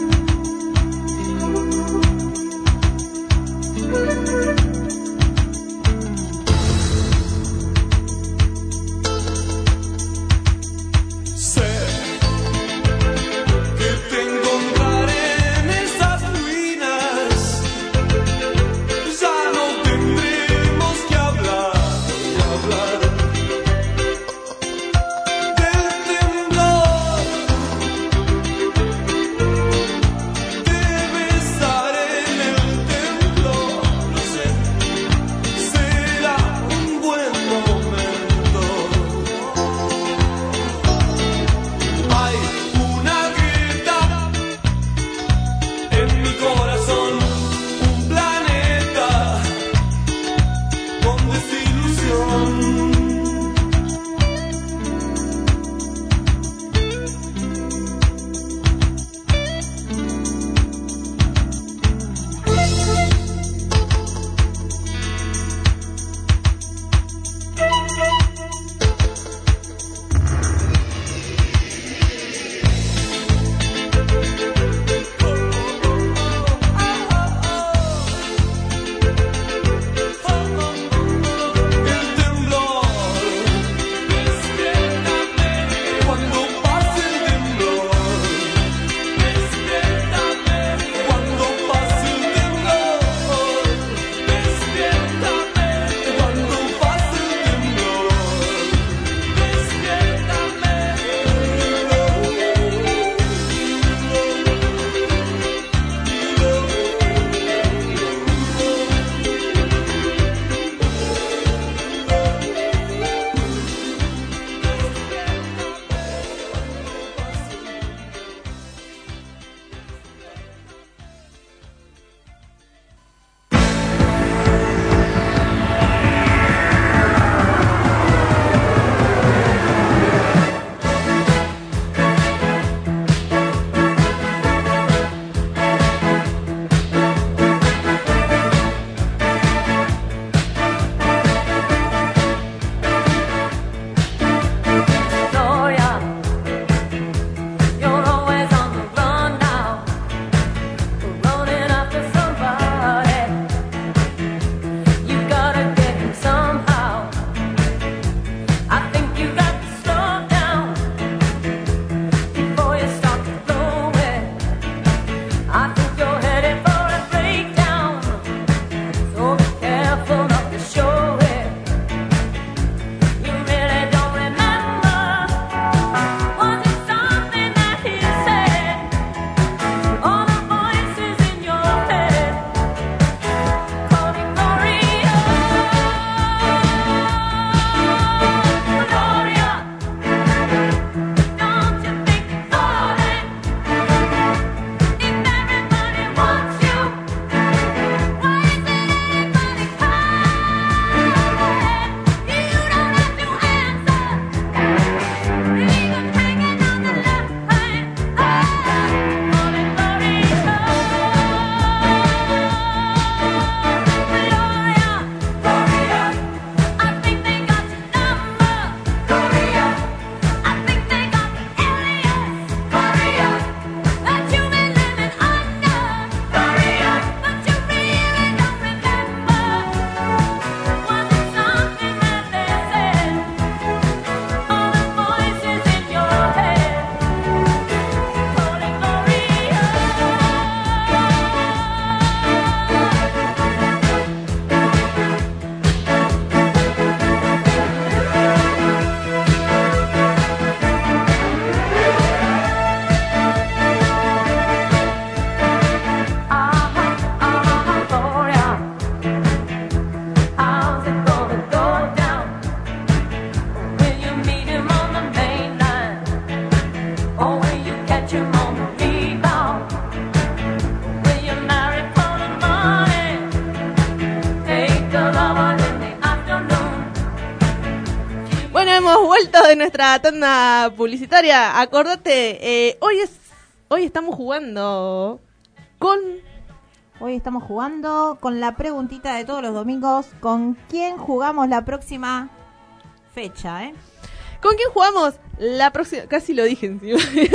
momento de nuestra tanda publicitaria. Acordate, eh, hoy es, hoy estamos jugando con... Hoy estamos jugando con la preguntita de todos los domingos. ¿Con quién jugamos la próxima fecha, eh? ¿Con quién jugamos la próxima? Casi lo dije encima.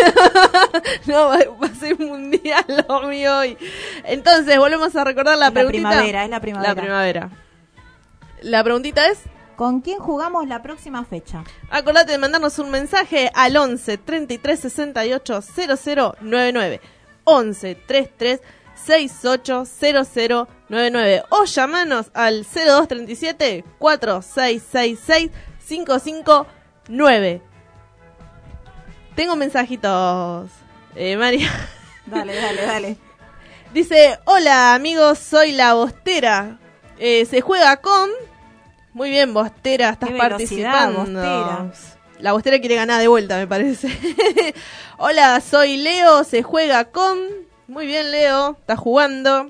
No, va, va a ser mundial lo mío hoy. Entonces, volvemos a recordar la, la preguntita. primavera, es la primavera. La primavera. La preguntita es... ¿Con quién jugamos la próxima fecha? Acordate de mandarnos un mensaje al once, treinta y tres, sesenta y ocho, cero cero nueve nueve. once, treinta y tres, sesenta y ocho, cero cero nueve nueve. O llamanos al cero dos treinta y siete, cuatro seis seis seis, cinco cinco nueve. Tengo mensajitos, eh, María. Dale, dale, dale. Dice, hola amigos, soy la Bostera. Eh, se juega con... Muy bien, Bostera, estás Qué velocidad, participando. Bostera. La Bostera quiere ganar de vuelta, me parece. Hola, soy Leo, se juega con... Muy bien, Leo, está jugando.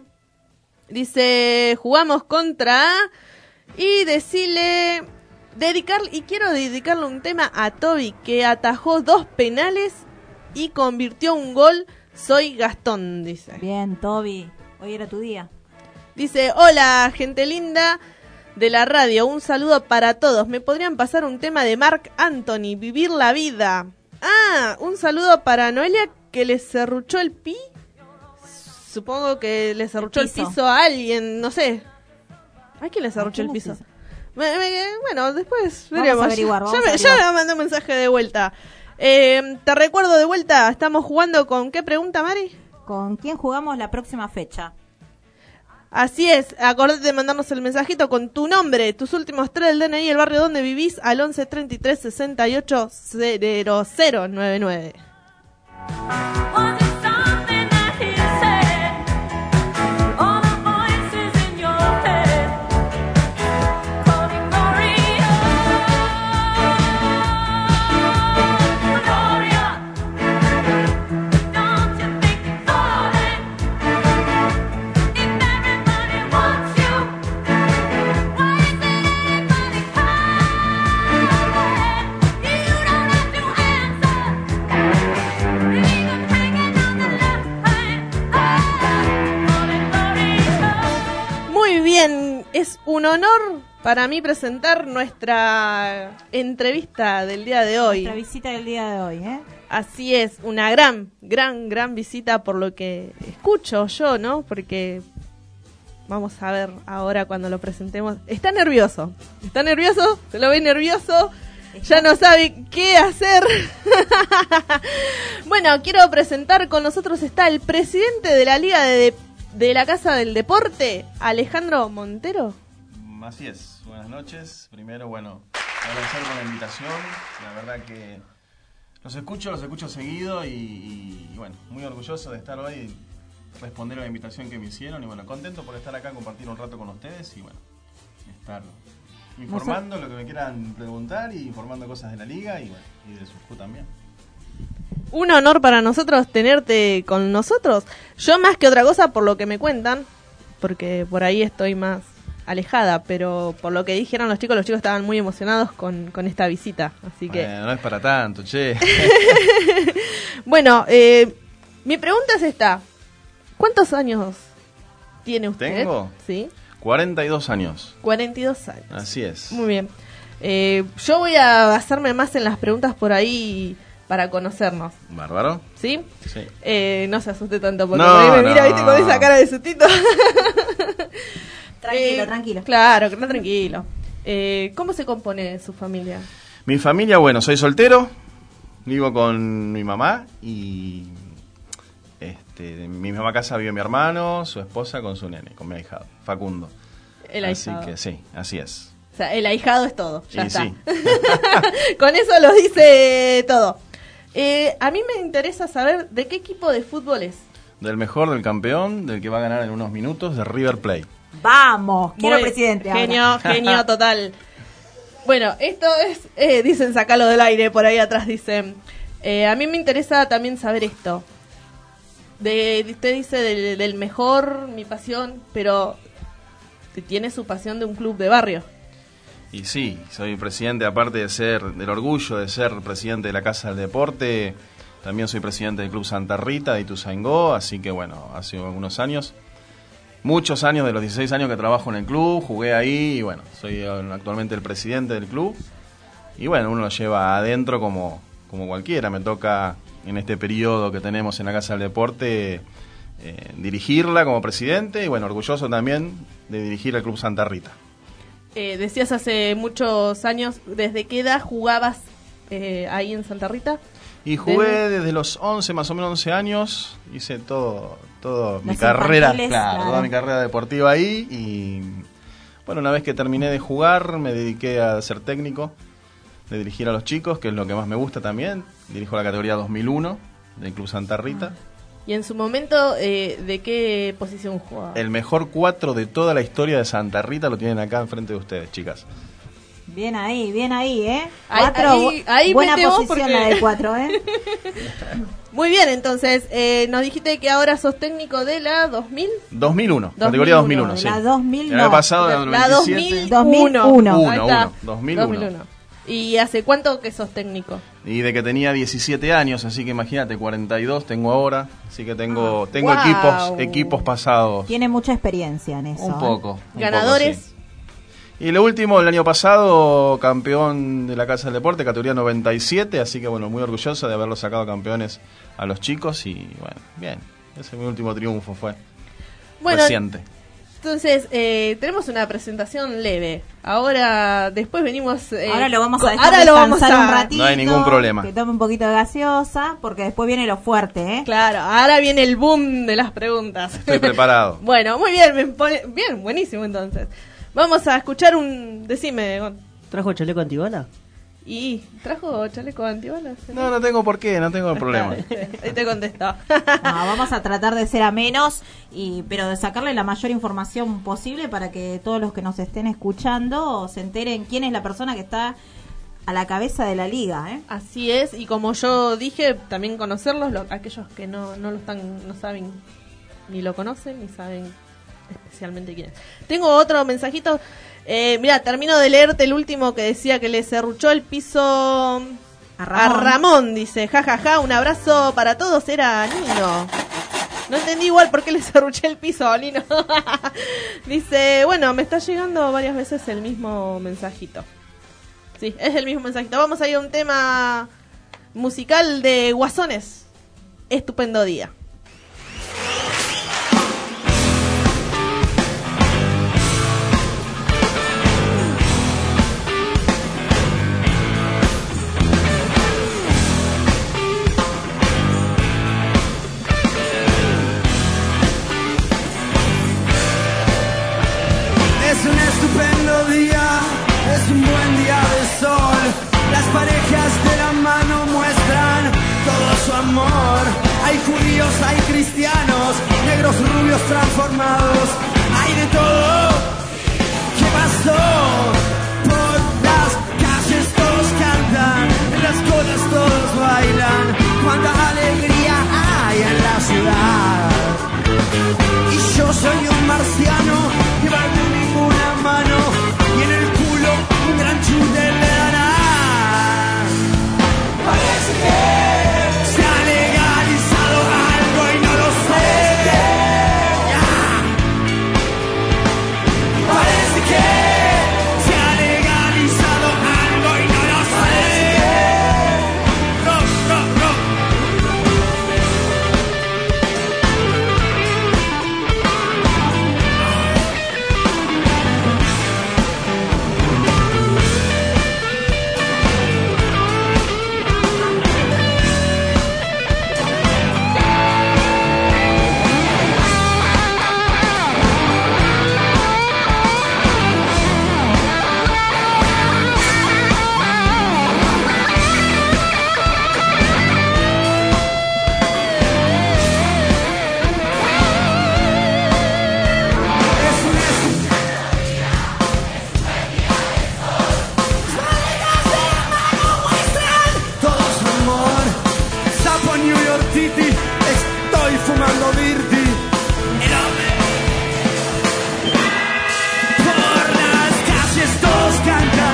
Dice, jugamos contra A. Y decirle... Dedicar, y quiero dedicarle un tema a Toby, que atajó dos penales y convirtió un gol. Soy Gastón, dice. Bien, Toby, hoy era tu día. Dice, hola, gente linda de la radio, un saludo para todos. ¿Me podrían pasar un tema de Marc Anthony, Vivir la Vida? Ah, un saludo para Noelia, que le serruchó el pi. Supongo que le serruchó el piso, el piso a alguien, no sé. ¿A quién le serruchó el piso? Me, me, bueno, después veremos. Vamos a averiguar, vamos ya, me, a averiguar. ya me mandó un mensaje de vuelta. Eh, te recuerdo de vuelta, estamos jugando con ¿qué pregunta, Mari? ¿Con quién jugamos la próxima fecha? Así es, acordate de mandarnos el mensajito con tu nombre, tus últimos tres del D N I, el barrio donde vivís, al once, treinta y tres, sesenta y ocho, cero cero nueve nueve. Es un honor para mí presentar nuestra entrevista del día de hoy. Nuestra visita del día de hoy, ¿eh? Así es, una gran, gran, gran visita por lo que escucho yo, ¿no? Porque vamos a ver ahora cuando lo presentemos. Está nervioso, está nervioso, se lo ve nervioso, ya no sabe qué hacer. Bueno, quiero presentar, con nosotros está el presidente de la Liga de Deportes de la Casa del Deporte, Alejandro Montero. Así es, buenas noches. Primero, bueno, agradecer por la invitación. La verdad que los escucho, los escucho seguido y, y, y bueno, muy orgulloso de estar hoy, responder a la invitación que me hicieron y bueno, contento por estar acá, compartir un rato con ustedes y bueno, estar informando lo que me quieran preguntar y informando cosas de la liga y bueno, y de Surjú también. Un honor para nosotros tenerte con nosotros. Yo más que otra cosa por lo que me cuentan, porque por ahí estoy más alejada, pero por lo que dijeron los chicos, los chicos estaban muy emocionados con, con esta visita, así que... Bueno, no es para tanto, che. Bueno, eh, mi pregunta es esta. ¿Cuántos años tiene usted? ¿Tengo? Sí. cuarenta y dos años. cuarenta y dos años. Así es. Muy bien. Eh, yo voy a basarme más en las preguntas por ahí... para conocernos. Bárbaro. ¿Sí? Sí. Eh, no se asuste tanto porque no, por ahí me mira, no. viste, con esa cara de sustito. Tranquilo, eh, tranquilo. Claro, que no, tranquilo. Eh, ¿Cómo se compone su familia? Mi familia, bueno, soy soltero, vivo con mi mamá y este, en mi misma casa vive mi hermano, su esposa con su nene, con mi ahijado, Facundo. El ahijado. Así que sí, así es. O sea, el ahijado es todo, ya y está. Sí. Con eso lo dice todo. Eh, a mí me interesa saber de qué equipo de fútbol es. Del mejor, del campeón, del que va a ganar en unos minutos, de River Plate. Vamos, quiero Muy presidente. Genio, ahora. genio total. Bueno, esto es, eh, dicen, sacalo del aire, por ahí atrás dicen. Eh, a mí me interesa también saber esto. De, usted dice del, del mejor, mi pasión, pero tiene su pasión de un club de barrio. Y sí, soy presidente, aparte de ser, del orgullo de ser presidente de la Casa del Deporte, también soy presidente del Club Santa Rita de Ituzaingó, así que bueno, hace algunos años, muchos años, de los dieciséis años que trabajo en el club, jugué ahí y bueno, soy actualmente el presidente del club. Y bueno, uno lo lleva adentro como, como cualquiera, me toca en este periodo que tenemos en la Casa del Deporte eh, dirigirla como presidente y bueno, orgulloso también de dirigir el Club Santa Rita. Eh, decías hace muchos años, ¿desde qué edad jugabas eh, ahí en Santa Rita? Y jugué desde, desde los once, más o menos once años, hice todo, todo mi Los carrera, infantiles, claro, claro. toda mi carrera deportiva ahí y bueno, una vez que terminé de jugar me dediqué a ser técnico, de dirigir a los chicos, que es lo que más me gusta también. Dirijo la categoría dos mil uno del Club Santa Rita. Y en su momento, eh, ¿de qué posición jugaba? El mejor cuatro de toda la historia de Santa Rita lo tienen acá enfrente de ustedes, chicas. Bien ahí, bien ahí, ¿eh? Ahí- Cuatro, ahí- ahí buena mete vos posición porque- la de cuatro, ¿eh? Muy bien, entonces, eh, nos dijiste que ahora sos técnico de la dos mil. dos mil uno, dos mil categoría uno, dos mil uno, de sí. la dos mil El año no. pasado, La- de la dos mil veintisiete. dos mil uno. Uno, Ahí está. uno, dos mil uno. ¿Y hace cuánto que sos técnico? Y de que tenía diecisiete años, así que imagínate, cuarenta y dos tengo ahora, así que tengo tengo wow. equipos equipos pasados. Tiene mucha experiencia en eso. Un ¿eh? poco. un ¿Ganadores? poco, sí. Y lo último, el año pasado, campeón de la Casa del Deporte, categoría noventa y siete, así que bueno, muy orgulloso de haberlo sacado campeones a los chicos y bueno, bien, ese es mi último triunfo, fue Bueno, reciente. Entonces, eh, tenemos una presentación leve. Ahora, después venimos... eh, Ahora lo vamos a con- dejar ahora lo vamos descansar a... un ratito. No hay ningún problema. Que tome un poquito de gaseosa, porque después viene lo fuerte, ¿eh? Claro, ahora viene el boom de las preguntas. Estoy preparado. Bueno, muy bien, me pone- bien, buenísimo entonces. Vamos a escuchar un... Decime, Gon. ¿Trajo chaleco antibala? ¿Y trajo chaleco antibalas? No, no tengo por qué, no tengo problema. Ahí te contestó. No, vamos a tratar de ser a menos, y, pero de sacarle la mayor información posible para que todos los que nos estén escuchando se enteren quién es la persona que está a la cabeza de la liga, ¿eh? Así es, y como yo dije, también conocerlos, lo- aquellos que no, no lo están, no saben, ni lo conocen, ni saben especialmente quién es. Tengo otro mensajito. Eh, mira, termino de leerte el último que decía que le serruchó el piso a Ramón, a Ramón dice, jajaja, ja, ja, un abrazo para todos, era Nino. No entendí igual por qué le serruché el piso a Nino. Dice, bueno, me está llegando varias veces el mismo mensajito. Sí, es el mismo mensajito. Vamos a ir a un tema musical de Guasones. Estupendo día. Es un estupendo día, es un buen día de sol. Las parejas de la mano muestran todo su amor. Hay judíos, hay cristianos, negros, rubios transformados. Hay de todo. ¿Qué pasó? Por las calles todos cantan, en las colas todos bailan. Cuánta alegría hay en la ciudad. Y yo soy un marciano que va de ninguna mano y en el culo un gran chute le darán. Parece que se ha legalizado algo y no lo sé. Parece que se ha legalizado algo y no lo sé. Rock, rock, rock. Todo su amor, sapo New York City, estoy fumando dirty. El hombre. Por las calles todos cantan.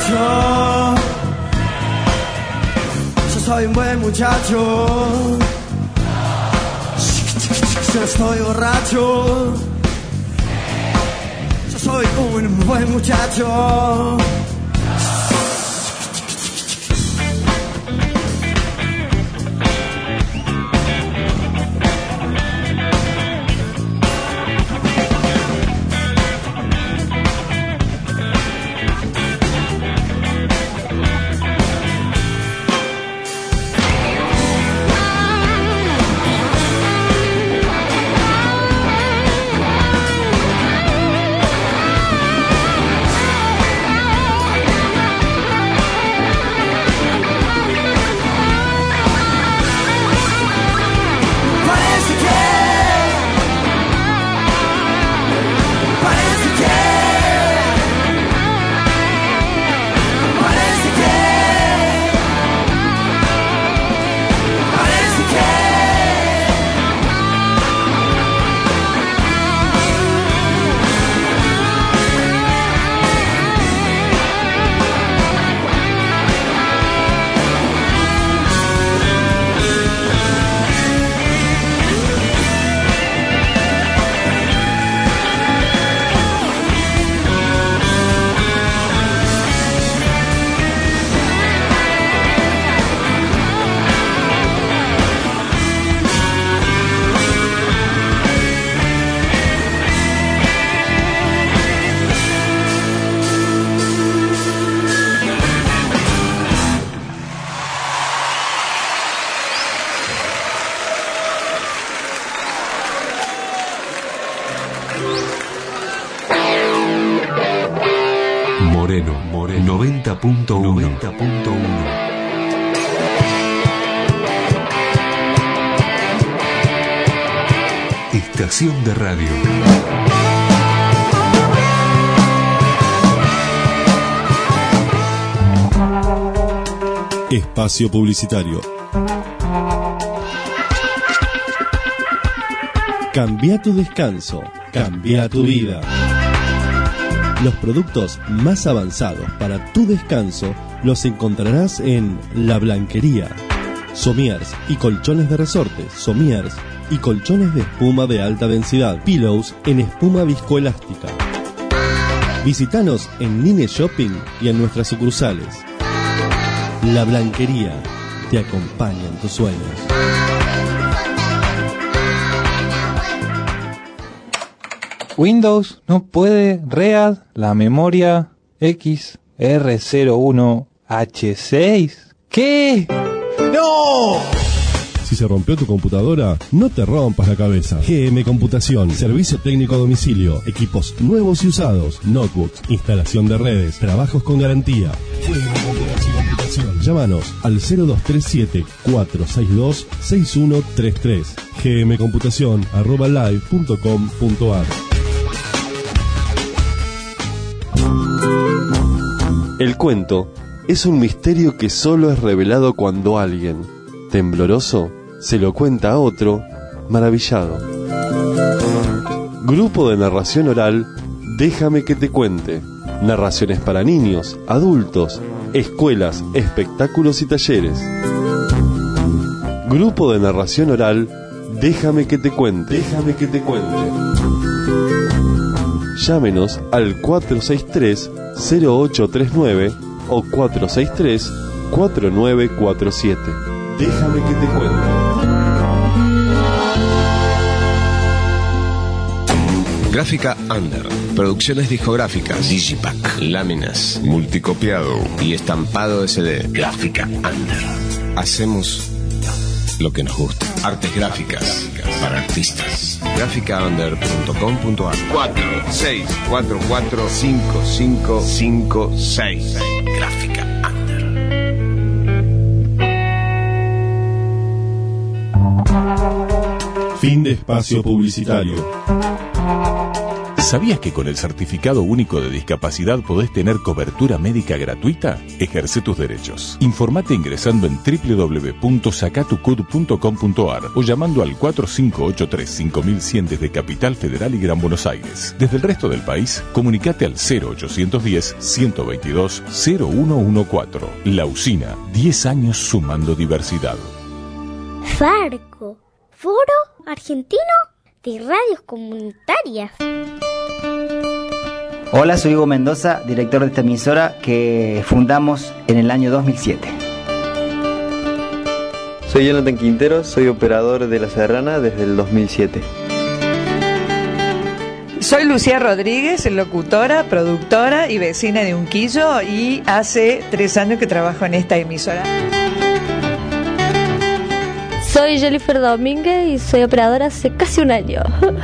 muchacho. Yo soy un buen muchacho. Yo estoy borracho. Yo soy un buen muchacho. Moreno, Moreno, noventa punto uno. noventa punto uno. Estación de radio. Espacio publicitario. Cambia tu descanso, cambia tu vida. Los productos más avanzados para tu descanso los encontrarás en La Blanquería. Somiers y colchones de resortes, somiers y colchones de espuma de alta densidad, pillows en espuma viscoelástica. Visítanos en Nine Shopping y en nuestras sucursales. La Blanquería te acompaña en tus sueños. Windows no puede read la memoria X R cero uno H seis. ¿Qué? ¡No! Si se rompió tu computadora, no te rompas la cabeza. G M Computación, servicio técnico a domicilio, equipos nuevos y usados, notebooks, instalación de redes, trabajos con garantía. G M Computación. Llámanos al cero dos tres siete, cuatro seis dos, seis uno tres tres. gmcomputación arroba live punto com punto ar. El cuento es un misterio que solo es revelado cuando alguien, tembloroso, se lo cuenta a otro, maravillado. Grupo de narración oral, Déjame que te cuente. Narraciones para niños, adultos, escuelas, espectáculos y talleres. Grupo de narración oral, Déjame que te cuente. Déjame que te cuente. Llámenos al cuatro seis tres, cero ocho tres nueve o cuatro seis tres, cuatro nueve cuatro siete. Déjame que te cuente. Gráfica Under. Producciones discográficas. Digipack. Láminas. Multicopiado. Y estampado de C D. Gráfica Under. Hacemos lo que nos gusta. Artes gráficas para artistas. gráfica under punto com punto ar. cuatro seis cuatro cuatro cinco cinco cinco seis. Gráfica Under. Fin de espacio publicitario. ¿Sabías que con el Certificado Único de Discapacidad podés tener cobertura médica gratuita? Ejerce tus derechos. Informate ingresando en doble u doble u doble u punto sacatucud punto com punto ar o llamando al cuatro cinco ocho tres cinco mil cien desde Capital Federal y Gran Buenos Aires. Desde el resto del país, comunicate al cero ochocientos diez, ciento veintidós, cero uno catorce. La Usina, diez años sumando diversidad. Farco, Foro Argentino de Radios Comunitarias. Hola, soy Hugo Mendoza, director de esta emisora que fundamos en el año dos mil siete. Soy Jonathan Quintero, soy operador de La Serrana desde el dos mil siete. Soy Lucía Rodríguez, locutora, productora y vecina de Unquillo, y hace tres años que trabajo en esta emisora. Soy Jennifer Domínguez y soy operadora hace casi un año.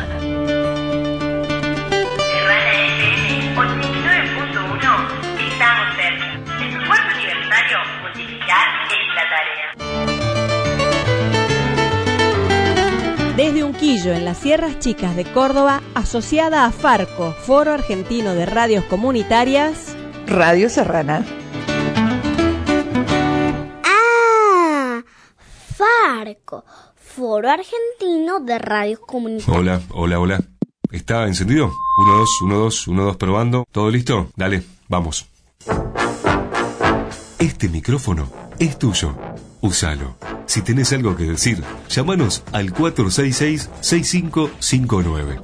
Estamos cerca. En tu cuarto aniversario, multiplicar es la tarea. Desde Unquillo, en las Sierras Chicas de Córdoba, asociada a Farco, Foro Argentino de Radios Comunitarias, Radio Serrana. ¡Ah! Farco, Foro Argentino de Radios Comunitarias. Hola, hola, hola. ¿Está encendido? uno, dos, uno, dos, uno, dos, probando. ¿Todo listo? Dale, vamos. Este micrófono es tuyo. Úsalo. Si tenés algo que decir, llámanos al cuatro seis seis, seis cinco cinco nueve.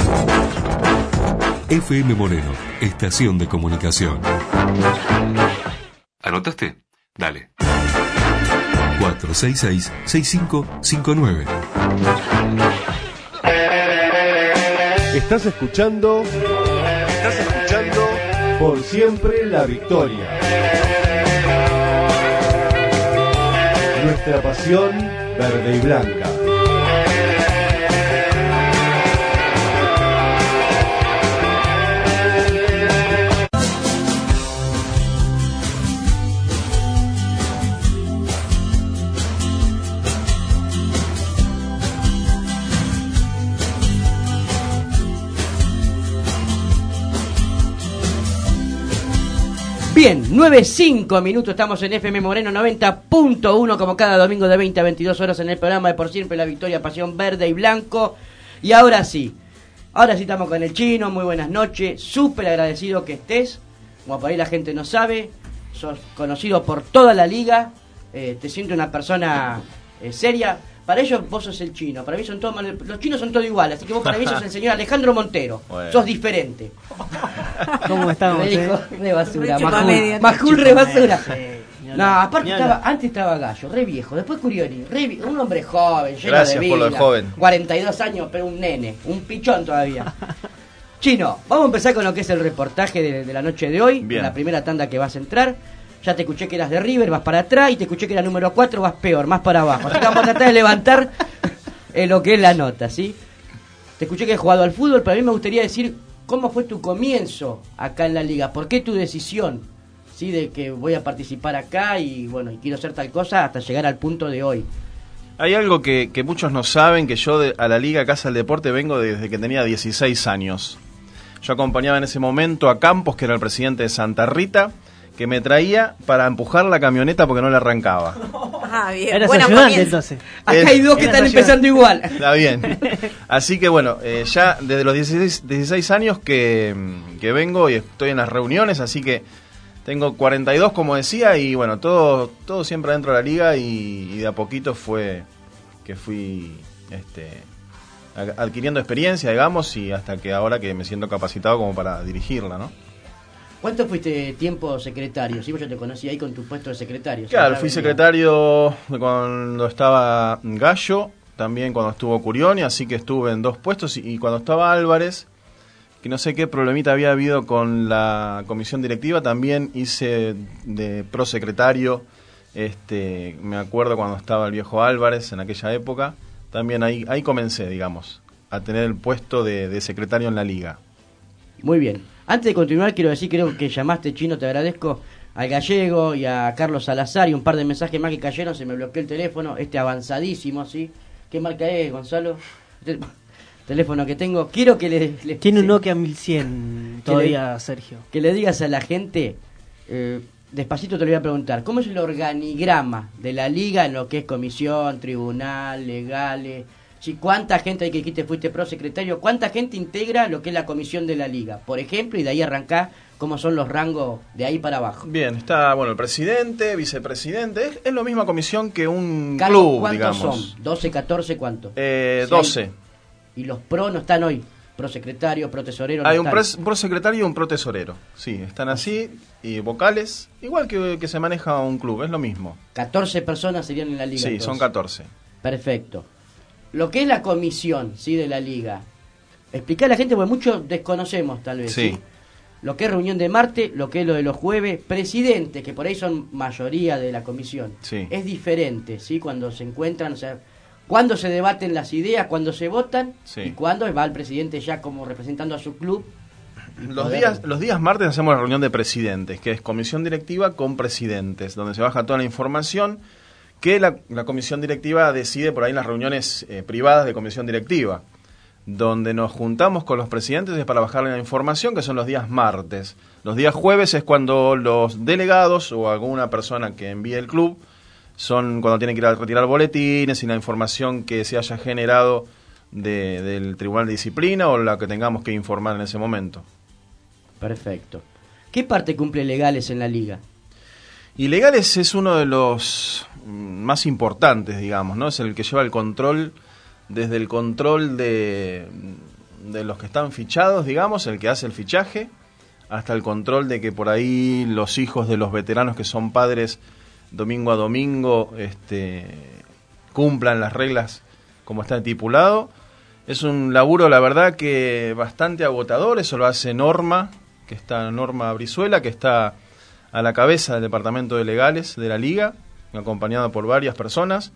F M Moreno, estación de comunicación. ¿Anotaste? Dale. cuatro seis seis, seis cinco cinco nueve. Estás escuchando. Estás escuchando Por Siempre la Victoria. Nuestra pasión verde y blanca. Bien, nueve cinco minutos, estamos en F M Moreno noventa punto uno, como cada domingo de veinte a veintidós horas en el programa de Por Siempre la Victoria, pasión verde y blanco. Y ahora sí, ahora sí estamos con el Chino, muy buenas noches, súper agradecido que estés, como por ahí la gente no sabe, sos conocido por toda la liga, eh, te siento una persona eh, seria. Para ellos vos sos el Chino, para mí son todos, los chinos son todos iguales, así que vos para mí sos el señor Alejandro Montero, bueno. Sos diferente. ¿Cómo estamos? Me dijo, eh? re basura, Chupa Majul, media, Majul chupa re basura. media, sí. No, aparte Ni estaba, habla. antes estaba Gallo, re viejo, después Curioni, re vie- un hombre joven, lleno Gracias de vida, por lo de joven. cuarenta y dos años, pero un nene, un pichón todavía. Chino, vamos a empezar con lo que es el reportaje de, de la noche de hoy, Bien. la primera tanda que vas a entrar. Ya te escuché que eras de River, vas para atrás, y te escuché que era número cuatro, vas peor, más para abajo. Así que vamos a tratar de levantar eh, lo que es la nota, ¿sí? Te escuché que has jugado al fútbol, pero a mí me gustaría decir cómo fue tu comienzo acá en la liga. ¿Por qué tu decisión, sí, de que voy a participar acá y bueno, y quiero hacer tal cosa hasta llegar al punto de hoy? Hay algo que, que muchos no saben, que yo de, a la Liga Casa del Deporte vengo desde que tenía dieciséis años. Yo acompañaba en ese momento a Campos, que era el presidente de Santa Rita, que me traía para empujar la camioneta porque no le arrancaba. Ah, bien. Eras Bueno, ayudante comienzo. entonces. Acá hay dos que están empezando igual. Está bien. Así que bueno, eh, ya desde los dieciséis, dieciséis años que, que vengo y estoy en las reuniones, así que tengo cuarenta y dos, como decía, y bueno, todo, todo siempre dentro de la liga, y, y de a poquito fue que fui este, a- adquiriendo experiencia, digamos, y hasta que ahora que me siento capacitado como para dirigirla, ¿no? ¿Cuánto fuiste tiempo secretario? Sí, yo te conocí ahí con tu puesto de secretario. Claro, Acá fui venía. secretario cuando estaba Gallo, también cuando estuvo Curioni, así que estuve en dos puestos, y, y cuando estaba Álvarez, que no sé qué problemita había habido con la comisión directiva, también hice de prosecretario, este, me acuerdo cuando estaba el viejo Álvarez en aquella época, también ahí, ahí comencé, digamos, a tener el puesto de, de secretario en la liga. Muy bien. Antes de continuar, quiero decir, creo que llamaste, Chino, te agradezco, al Gallego y a Carlos Salazar, y un par de mensajes más que cayeron, se me bloqueó el teléfono, este avanzadísimo, ¿sí? ¿Qué marca es, Gonzalo? Este- teléfono que tengo. Quiero que le... le Tiene un sí, Nokia mil cien todavía, le- Sergio. que le digas a la gente, eh, despacito te lo voy a preguntar, ¿cómo es el organigrama de la liga en lo que es comisión, tribunal, legales? ¿Sí? ¿Cuánta gente, hay que dijiste fuiste prosecretario, cuánta gente integra lo que es la comisión de la liga? Por ejemplo, y de ahí arrancá, ¿cómo son los rangos de ahí para abajo? Bien, está bueno el presidente, vicepresidente, es, es la misma comisión que un Carlos, club, ¿cuántos digamos. son? ¿doce, catorce, cuánto? Eh, Si hay- doce. Y los pro no están hoy, prosecretario, protesorero. Hay no un, están. pres- un prosecretario y un protesorero. Sí, están así, y vocales, igual que, que se maneja un club, es lo mismo. catorce personas serían en la liga. Sí, entonces. son catorce. Perfecto. Lo que es la comisión, ¿sí? De la liga. Explicar a la gente, porque muchos desconocemos tal vez. Sí. ¿sí? Lo que es reunión de martes, lo que es lo de los jueves, presidentes, que por ahí son mayoría de la comisión. Sí. Es diferente, ¿sí? Cuando se encuentran, o sea, cuando se debaten las ideas, cuando se votan, Sí. y cuando va el presidente ya como representando a su club. y Los poder- días, los días martes hacemos la reunión de presidentes, que es comisión directiva con presidentes, donde se baja toda la información que la, la comisión directiva decide por ahí en las reuniones eh, privadas de comisión directiva, donde nos juntamos con los presidentes es para bajarle la información, que son los días martes. Los días jueves es cuando los delegados o alguna persona que envíe el club son cuando tienen que ir a retirar boletines y la información que se haya generado de- del Tribunal de Disciplina o la que tengamos que informar en ese momento. Perfecto. ¿Qué parte cumple legales en la liga? Y Legales es uno de los mm, más importantes, digamos, ¿no? Es el que lleva el control, desde el control de, de los que están fichados, digamos, el que hace el fichaje, hasta el control de que por ahí los hijos de los veteranos que son padres domingo a domingo este, cumplan las reglas como está estipulado. Es un laburo, la verdad, que bastante agotador. Eso lo hace Norma, que está Norma Brizuela, que está a la cabeza del departamento de legales de la liga, acompañada por varias personas.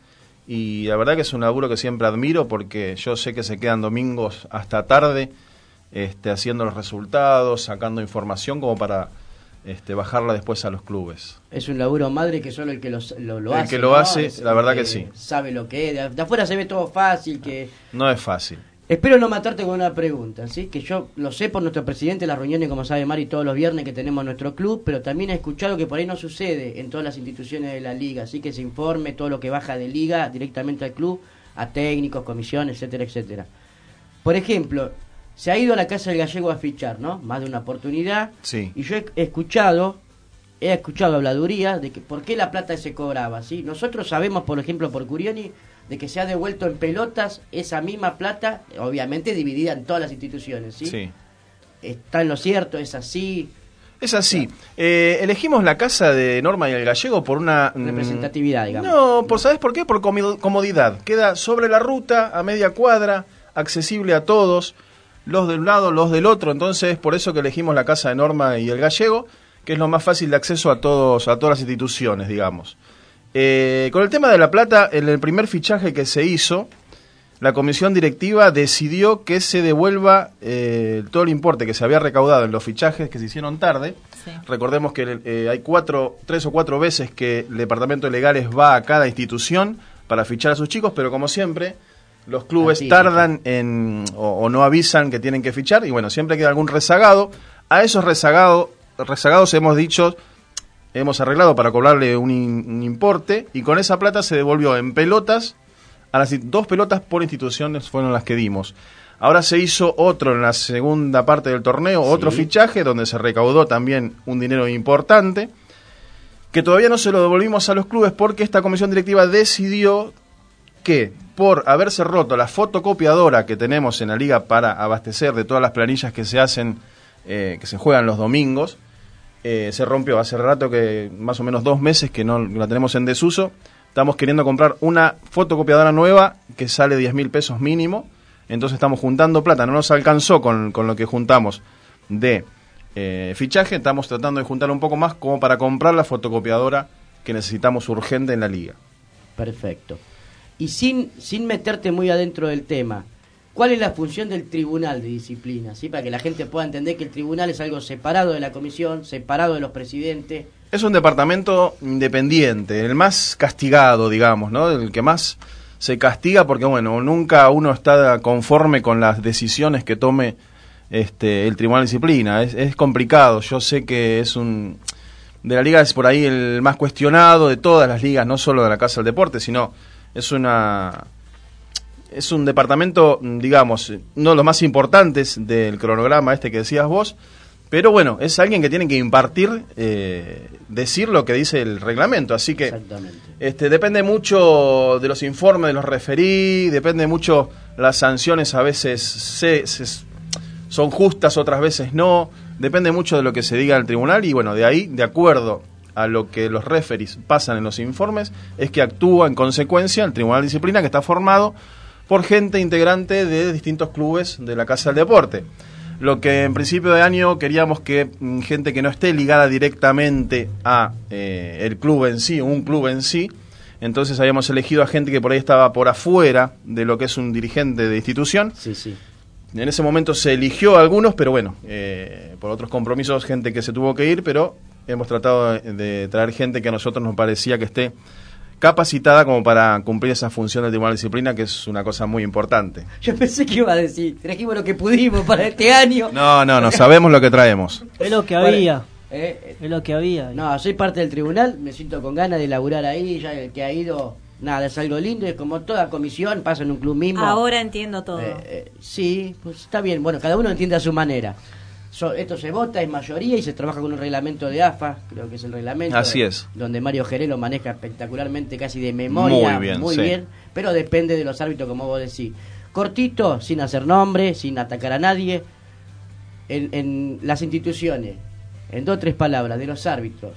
Y la verdad que es un laburo que siempre admiro, porque yo sé que se quedan domingos hasta tarde este, haciendo los resultados, sacando información como para este, bajarla después a los clubes. Es un laburo madre que solo el que los- lo, lo El hace. que lo ¿no? hace, Es la el verdad que sí. Sabe lo que es. De, de afuera se ve todo fácil. Que No es fácil. Espero no matarte con una pregunta, ¿sí? Que yo lo sé por nuestro presidente, las reuniones, como sabe Mari, todos los viernes que tenemos nuestro club, pero también he escuchado que por ahí no sucede en todas las instituciones de la liga, así que se informe todo lo que baja de liga directamente al club, a técnicos, comisiones, etcétera, etcétera. Por ejemplo, se ha ido a la Casa del Gallego a fichar, ¿no? Más de una oportunidad. Sí. Y yo he escuchado, he escuchado habladuría de que por qué la plata se cobraba, ¿sí? Nosotros sabemos, por ejemplo, por Curioni, de que se ha devuelto en pelotas esa misma plata, obviamente dividida en todas las instituciones, ¿sí? Sí. ¿Está en lo cierto? ¿Es así? Es así. Eh, elegimos la casa de Norma y el Gallego por una... mm, Representatividad, digamos. No, por ¿sabes por qué? Por comi- comodidad. Queda sobre la ruta, a media cuadra, accesible a todos, los de un lado, los del otro. Entonces, por eso que elegimos la casa de Norma y el Gallego, que es lo más fácil de acceso a todos, a todas las instituciones, digamos. Eh, con el tema de la plata, en el primer fichaje que se hizo, la comisión directiva decidió que se devuelva eh, todo el importe que se había recaudado en los fichajes que se hicieron tarde. Sí. Recordemos que eh, hay cuatro, tres o cuatro veces que el departamento de legales va a cada institución para fichar a sus chicos, pero como siempre, los clubes Así, tardan en o, o no avisan que tienen que fichar, y bueno, siempre queda algún rezagado. A esos rezagado, rezagados hemos dicho, hemos arreglado para cobrarle un, in- un importe, y con esa plata se devolvió en pelotas. A las dos pelotas por instituciones fueron las que dimos. Ahora se hizo otro en la segunda parte del torneo, otro Sí. fichaje donde se recaudó también un dinero importante, que todavía no se lo devolvimos a los clubes porque esta comisión directiva decidió que por haberse roto la fotocopiadora que tenemos en la liga para abastecer de todas las planillas que se hacen, eh, que se juegan los domingos, eh, se rompió hace rato, que más o menos dos meses que no la tenemos en desuso. Estamos queriendo comprar una fotocopiadora nueva que sale diez mil pesos mínimo. Entonces estamos juntando plata. No nos alcanzó con, con lo que juntamos de eh, fichaje. Estamos tratando de juntar un poco más como para comprar la fotocopiadora que necesitamos urgente en la liga. Perfecto. Y sin, sin meterte muy adentro del tema, ¿cuál es la función del tribunal de disciplina? ¿Sí? Para que la gente pueda entender que el tribunal es algo separado de la comisión, separado de los presidentes. Es un departamento independiente, el más castigado, digamos, ¿no? El que más se castiga porque, bueno, nunca uno está conforme con las decisiones que tome este el Tribunal de Disciplina. Es, es complicado. Yo sé que es un... De la liga es por ahí el más cuestionado de todas las ligas, no solo de la Casa del Deporte, sino es una... Es un departamento, digamos, uno de los más importantes del cronograma este que decías vos, pero bueno, es alguien que tiene que impartir, eh, decir lo que dice el reglamento, así que este, depende mucho de los informes de los referí, depende mucho, las sanciones a veces se, se, son justas, otras veces no, depende mucho de lo que se diga en el tribunal y bueno, de ahí, de acuerdo a lo que los referís pasan en los informes, es que actúa en consecuencia el Tribunal de Disciplina, que está formado por gente integrante de distintos clubes de la Casa del Deporte. Lo que en principio de año queríamos que mm, gente que no esté ligada directamente a eh, el club en sí, un club en sí, entonces habíamos elegido a gente que por ahí estaba por afuera de lo que es un dirigente de institución. Sí, sí. En ese momento se eligió a algunos, pero bueno, eh, por otros compromisos, gente que se tuvo que ir, pero hemos tratado de, de traer gente que a nosotros nos parecía que esté capacitada como para cumplir esa función del Tribunal de Disciplina, que es una cosa muy importante. Yo pensé que iba a decir, trajimos lo que pudimos para este año. No, no, no, sabemos lo que traemos. Es lo que Bueno, había. eh, Es lo que había. No, soy parte del tribunal, me siento con ganas de laburar ahí, ya el que ha ido, nada, es algo lindo, es como toda comisión, pasa en un club mismo. Ahora entiendo todo. Eh, eh, sí, pues está bien, bueno, cada uno entiende a su manera. So, esto se vota, es mayoría y se trabaja con un reglamento de A F A, creo que es el reglamento. Así de- es. Donde Mario Jerez lo maneja espectacularmente, casi de memoria. Muy bien, muy sí. bien, pero depende de los árbitros, como vos decís. Cortito, sin hacer nombre, sin atacar a nadie. En, en las instituciones, en dos o tres palabras, de los árbitros,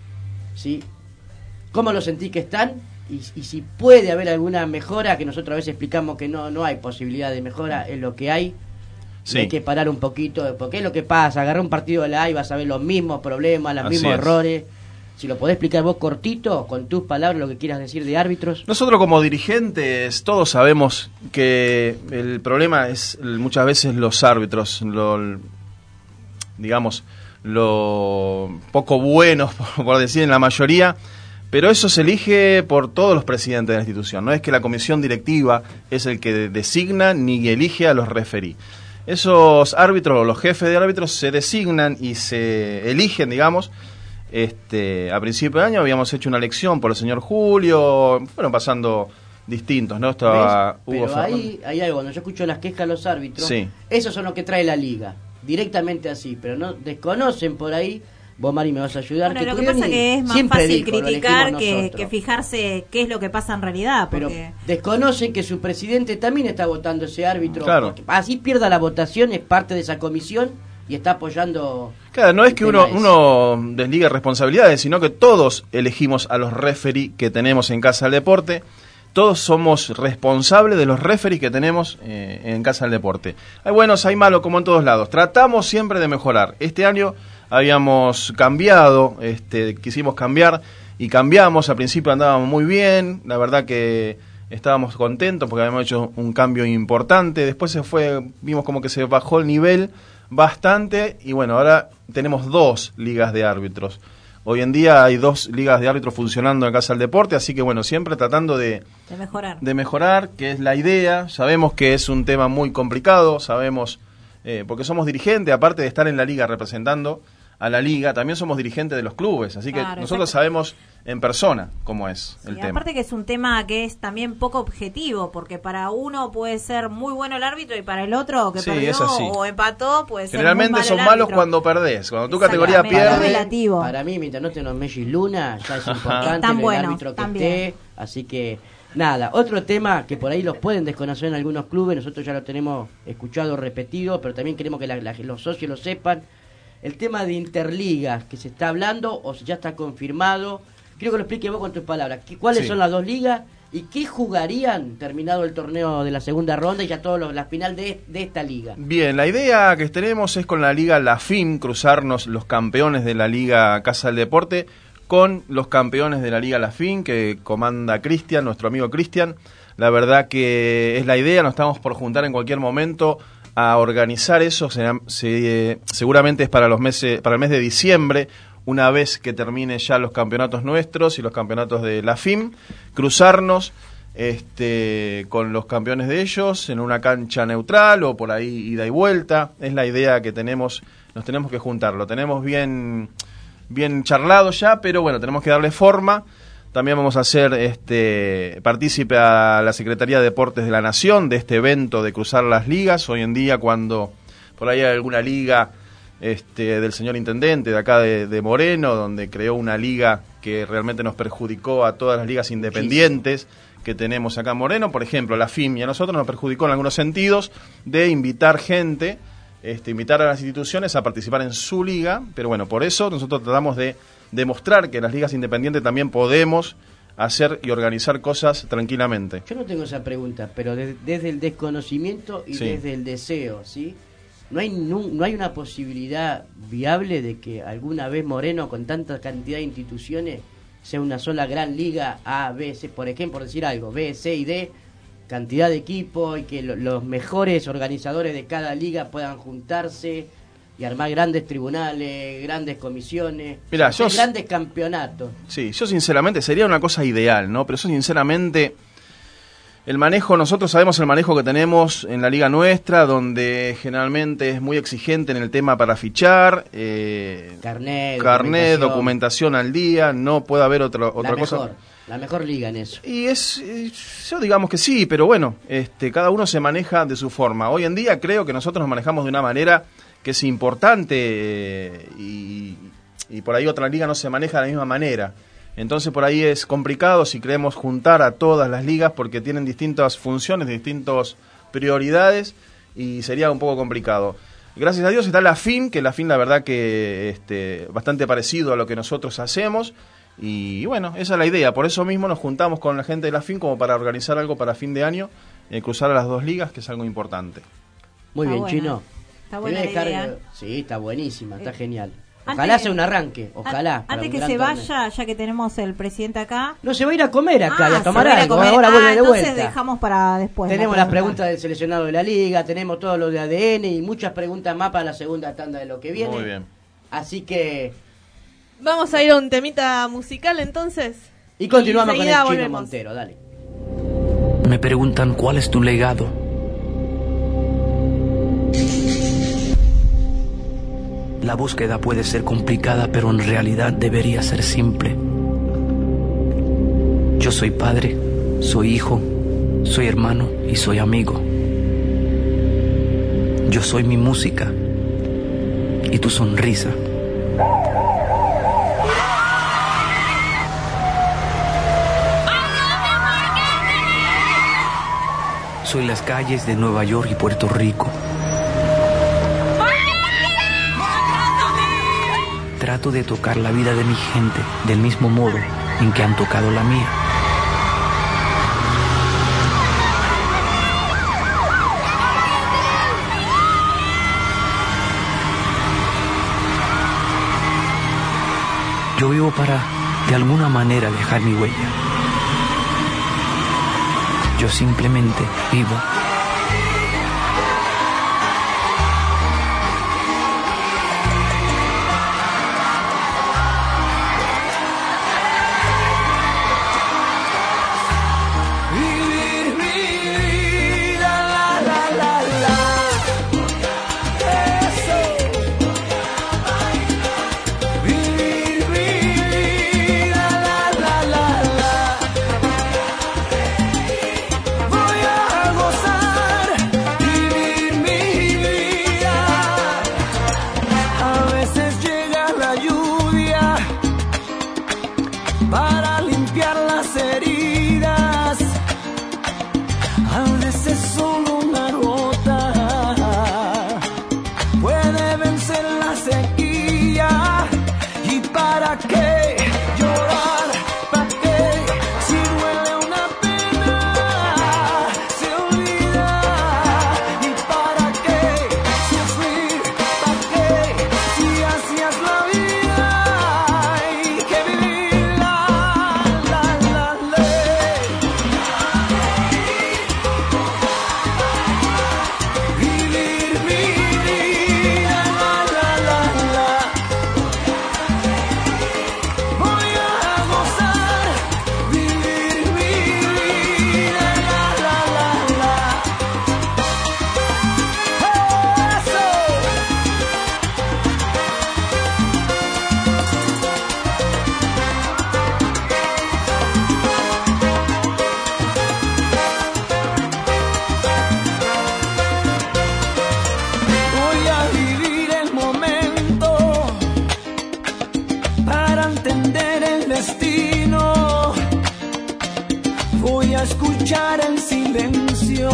¿sí? ¿Cómo lo sentí que están? Y, y si puede haber alguna mejora, que nosotros a veces explicamos que no, no hay posibilidad de mejora, es lo que hay. Sí. Hay que parar un poquito, porque es lo que pasa, agarrar un partido de la A y vas a ver los mismos problemas, los Así mismos es. errores. Si lo podés explicar vos cortito, con tus palabras, lo que quieras decir de árbitros. Nosotros como dirigentes todos sabemos que el problema es el- muchas veces los árbitros, lo, digamos, lo poco buenos, por, por decir en la mayoría, pero eso se elige por todos los presidentes de la institución. No es que la comisión directiva es el que designa ni elige a los referí. Esos árbitros, los jefes de árbitros, se designan y se eligen, digamos. Este, a principio de año habíamos hecho una elección por el señor Julio, fueron pasando distintos, ¿no? Estaba ¿Ves? Hugo Pero Fernández. ahí hay algo, cuando yo escucho las quejas de los árbitros, Sí. esos son los que trae la liga, directamente así, pero no desconocen por ahí. Vos, Mari, me vas a ayudar. Bueno, lo que Turioni pasa que es más siempre fácil dijo, lo criticar elegimos que, nosotros. que fijarse qué es lo que pasa en realidad. Pero Porque desconocen que su presidente también está votando ese árbitro. Claro. Porque así pierda la votación, es parte de esa comisión y está apoyando. Claro, no es que el uno, tema ese. uno desligue responsabilidades, sino que todos elegimos a los referí que tenemos en Casa del Deporte. Todos somos responsables de los referees que tenemos eh, en Casa del Deporte. Hay buenos, hay malos, como en todos lados. Tratamos siempre de mejorar. Este año habíamos cambiado, este, quisimos cambiar y cambiamos. Al principio andábamos muy bien, la verdad que estábamos contentos porque habíamos hecho un cambio importante. Después se fue, vimos como que se bajó el nivel bastante y bueno, ahora tenemos dos ligas de árbitros. Hoy en día hay dos ligas de árbitros funcionando en Casa del Deporte, así que bueno, siempre tratando de, de mejorar. de mejorar, que es la idea. Sabemos que es un tema muy complicado, sabemos, eh, porque somos dirigentes, aparte de estar en la liga representando a la liga, también somos dirigentes de los clubes, así que Claro, nosotros exacto. sabemos en persona cómo es el Y tema. aparte que es un tema que es también poco objetivo, porque para uno puede ser muy bueno el árbitro y para el otro que Sí, perdió es así. o empató puede ser Generalmente muy malo son el malos árbitro. cuando perdés, cuando tu categoría Exactamente. pierde. relativo. Para mí, mientras no estén los Messi Luna, ya es importante Tan el bueno, árbitro que tan esté. bien. Así que, nada, otro tema que por ahí los pueden desconocer en algunos clubes, nosotros ya lo tenemos escuchado, repetido, pero también queremos que la- la- los socios lo sepan. El tema de interligas que se está hablando o si ya está confirmado. Quiero que lo expliques vos con tus palabras. ¿Qué- ¿Cuáles Sí. son las dos ligas y qué jugarían terminado el torneo de la segunda ronda y ya todo lo- la final de, de esta liga? Bien, la idea que tenemos es con la Liga La F I M cruzarnos los campeones de la Liga Casa del Deporte con los campeones de la Liga La F I M que comanda Cristian, nuestro amigo Cristian. La verdad que es la idea, nos estamos por juntar en cualquier momento a organizar eso. Se, se- seguramente es para los meses, para el mes de diciembre, una vez que termine ya los campeonatos nuestros y los campeonatos de la F I M, cruzarnos este, con los campeones de ellos en una cancha neutral o por ahí ida y vuelta. Es la idea que tenemos, nos tenemos que juntar, lo tenemos bien, bien charlado ya, pero bueno, tenemos que darle forma. También vamos a hacer este, partícipe a la Secretaría de Deportes de la Nación de este evento de cruzar las ligas. Hoy en día, cuando por ahí hay alguna liga este, del señor intendente de acá de, de Moreno, donde creó una liga que realmente nos perjudicó a todas las ligas independientes que tenemos acá en Moreno, por ejemplo, la F I M, y a nosotros nos perjudicó en algunos sentidos de invitar gente, este, invitar a las instituciones a participar en su liga, pero bueno, por eso nosotros tratamos de demostrar que en las ligas independientes también podemos hacer y organizar cosas tranquilamente. Yo no tengo esa pregunta, pero de, desde el desconocimiento y Sí. desde el deseo, ¿sí? ¿No hay, nu- no hay una posibilidad viable de que alguna vez Moreno, con tanta cantidad de instituciones, sea una sola gran liga A, B, C, por ejemplo, por decir algo, B, C y D, cantidad de equipos, y que lo- los mejores organizadores de cada liga puedan juntarse y armar grandes tribunales, grandes comisiones, Mirá, hacer yo- grandes campeonatos? Sí, yo sinceramente, sería una cosa ideal, ¿no? Pero yo sinceramente, el manejo, nosotros sabemos el manejo que tenemos en la liga nuestra, donde generalmente es muy exigente en el tema para fichar, eh, Carnet, carnet, documentación. documentación al día, no puede haber otra, otra la cosa. mejor, la mejor liga en eso. Y es, eh, yo digamos que sí, pero bueno, este, cada uno se maneja de su forma. Hoy en día creo que nosotros nos manejamos de una manera que es importante eh, y, y por ahí otra liga no se maneja de la misma manera. Entonces por ahí es complicado si queremos juntar a todas las ligas porque tienen distintas funciones, distintas prioridades y sería un poco complicado. Gracias a Dios está la F I M, que la F I M la verdad que este, bastante parecido a lo que nosotros hacemos. Y bueno, esa es la idea, por eso mismo nos juntamos con la gente de la F I M como para organizar algo para fin de año, eh, cruzar a las dos ligas, que es algo importante. Muy Está bien, buena. Chino. Está Te buena voy a la dejar- idea. Sí, está buenísima, está Eh, genial. antes- Ojalá sea un arranque, ojalá. An- para Antes un que gran se torneo. vaya, ya que tenemos el presidente acá. No, se va a ir a comer acá y Ah, a se tomar va a ir a algo. comer. Ahora Ah, vuelve de entonces vuelta. dejamos para después. la Tenemos las pregunta. preguntas del seleccionado de la liga, tenemos todo lo de A D N y muchas preguntas más para la segunda tanda de lo que viene. Muy bien. Así que... Vamos a ir a un temita musical entonces. Y continuamos con el enseguida Chino volvemos. Montero, dale. Me preguntan cuál es tu legado. La búsqueda puede ser complicada, pero en realidad debería ser simple. Yo soy padre, soy hijo, soy hermano y soy amigo. Yo soy mi música y tu sonrisa. Soy las calles de Nueva York y Puerto Rico. Trato de tocar la vida de mi gente del mismo modo en que han tocado la mía. Yo vivo para, de alguna manera, dejar mi huella. Yo simplemente vivo. Vivir mi vida, la la la la. Eso. Vivir mi vida, la la la la. Voy a gozar, vivir mi vida. A veces llega la lluvia para limpiar las heridas. A veces solo una gota puede vencer la sequía. ¿Y para qué llorar? ¿Para qué? Si duele una pena, se olvida. ¿Y para qué sufrir? ¿Para qué? Si así es la vida, hay que vivirla, la, la, ley. Vivir mi vida, la, la, la, la. para entender el destino. Voy a escuchar en silencio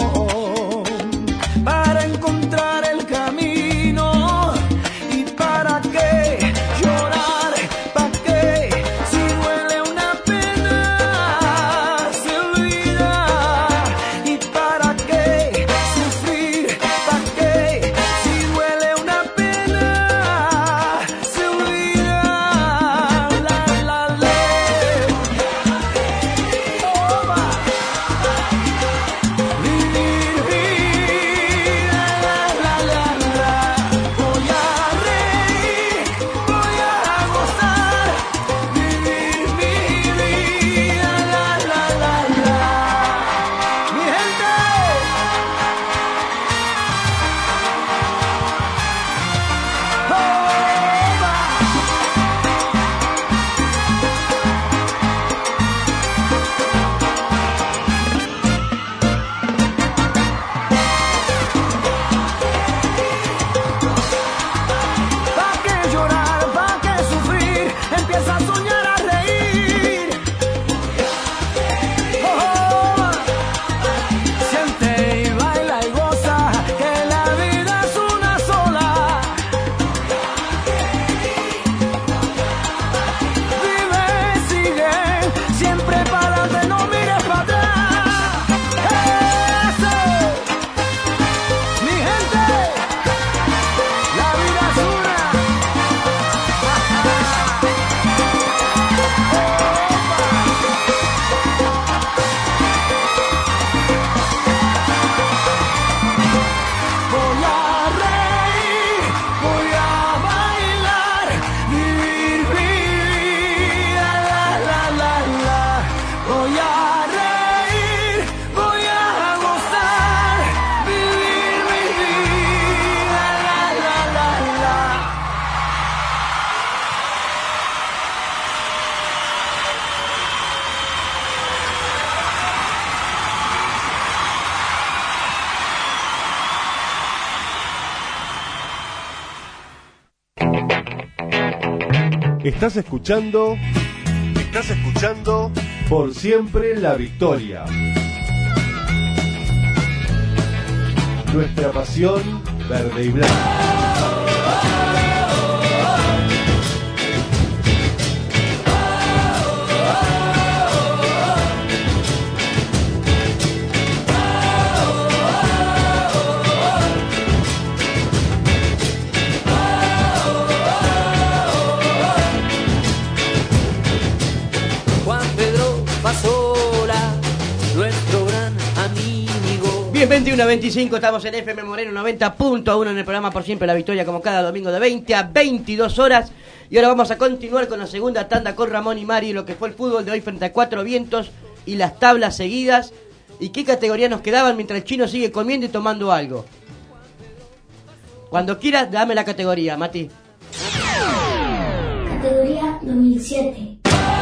para encontrar el camino. ¿Y para qué llorar? ¿Para qué? Si duele una pena, se olvida. ¿Y para qué sufrir? ¿Para qué? Si duele una pena, se olvida. La, la, la. Vivir, vivir, la, la, la, la. Voy a reír, voy a gozar. Vivir mi vida, la, la, la, la. Mi gente. ¿Pa' qué llorar? ¿Pa' qué sufrir? Empieza a soñar, a reír. Oh, siente y baila y goza, que la vida es una sola. Vive, sigue, siempre para adelante, no mires para atrás. Eso, mi gente, la vida es una. Voy a reír, voy a bailar, vivir mi vida, la, la, la, la. Voy a reír, voy a gozar, vivir mi vida, la, la, la, la. Estás escuchando. Estás escuchando. Por siempre la victoria. Nuestra pasión verde y blanca. Juan Pedro Pasola, nuestro gran amigo. Bien, veintiuno a veinticinco, estamos en F M Moreno noventa punto uno en el programa Por Siempre la Victoria, como cada domingo de veinte a veintidós horas. Y ahora vamos a continuar con la segunda tanda con Ramón y Mari, lo que fue el fútbol de hoy frente a Cuatro Vientos y las tablas seguidas. ¿Y qué categorías nos quedaban mientras el chino sigue comiendo y tomando algo? Cuando quieras, dame la categoría, Mati. Categoría dos mil siete.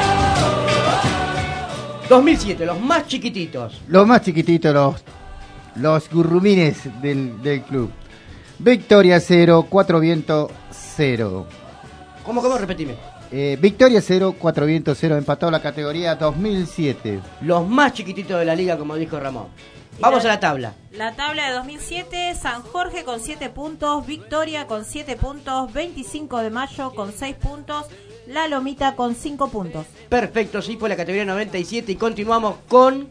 dos mil siete, los más chiquititos. Los más chiquititos, los, los gurrumines del, del club. Victoria cero, Cuatro Vientos cero. ¿Cómo, cómo? Repetime. Eh, Victoria cero, Cuatro Vientos cero, empató la categoría dos mil siete. Los más chiquititos de la liga, como dijo Ramón. Vamos a la tabla. La tabla de dos mil siete, San Jorge con siete puntos, Victoria con siete puntos, veinticinco de mayo con seis puntos, La Lomita con cinco puntos. Perfecto, sí, fue la categoría noventa y siete y continuamos con...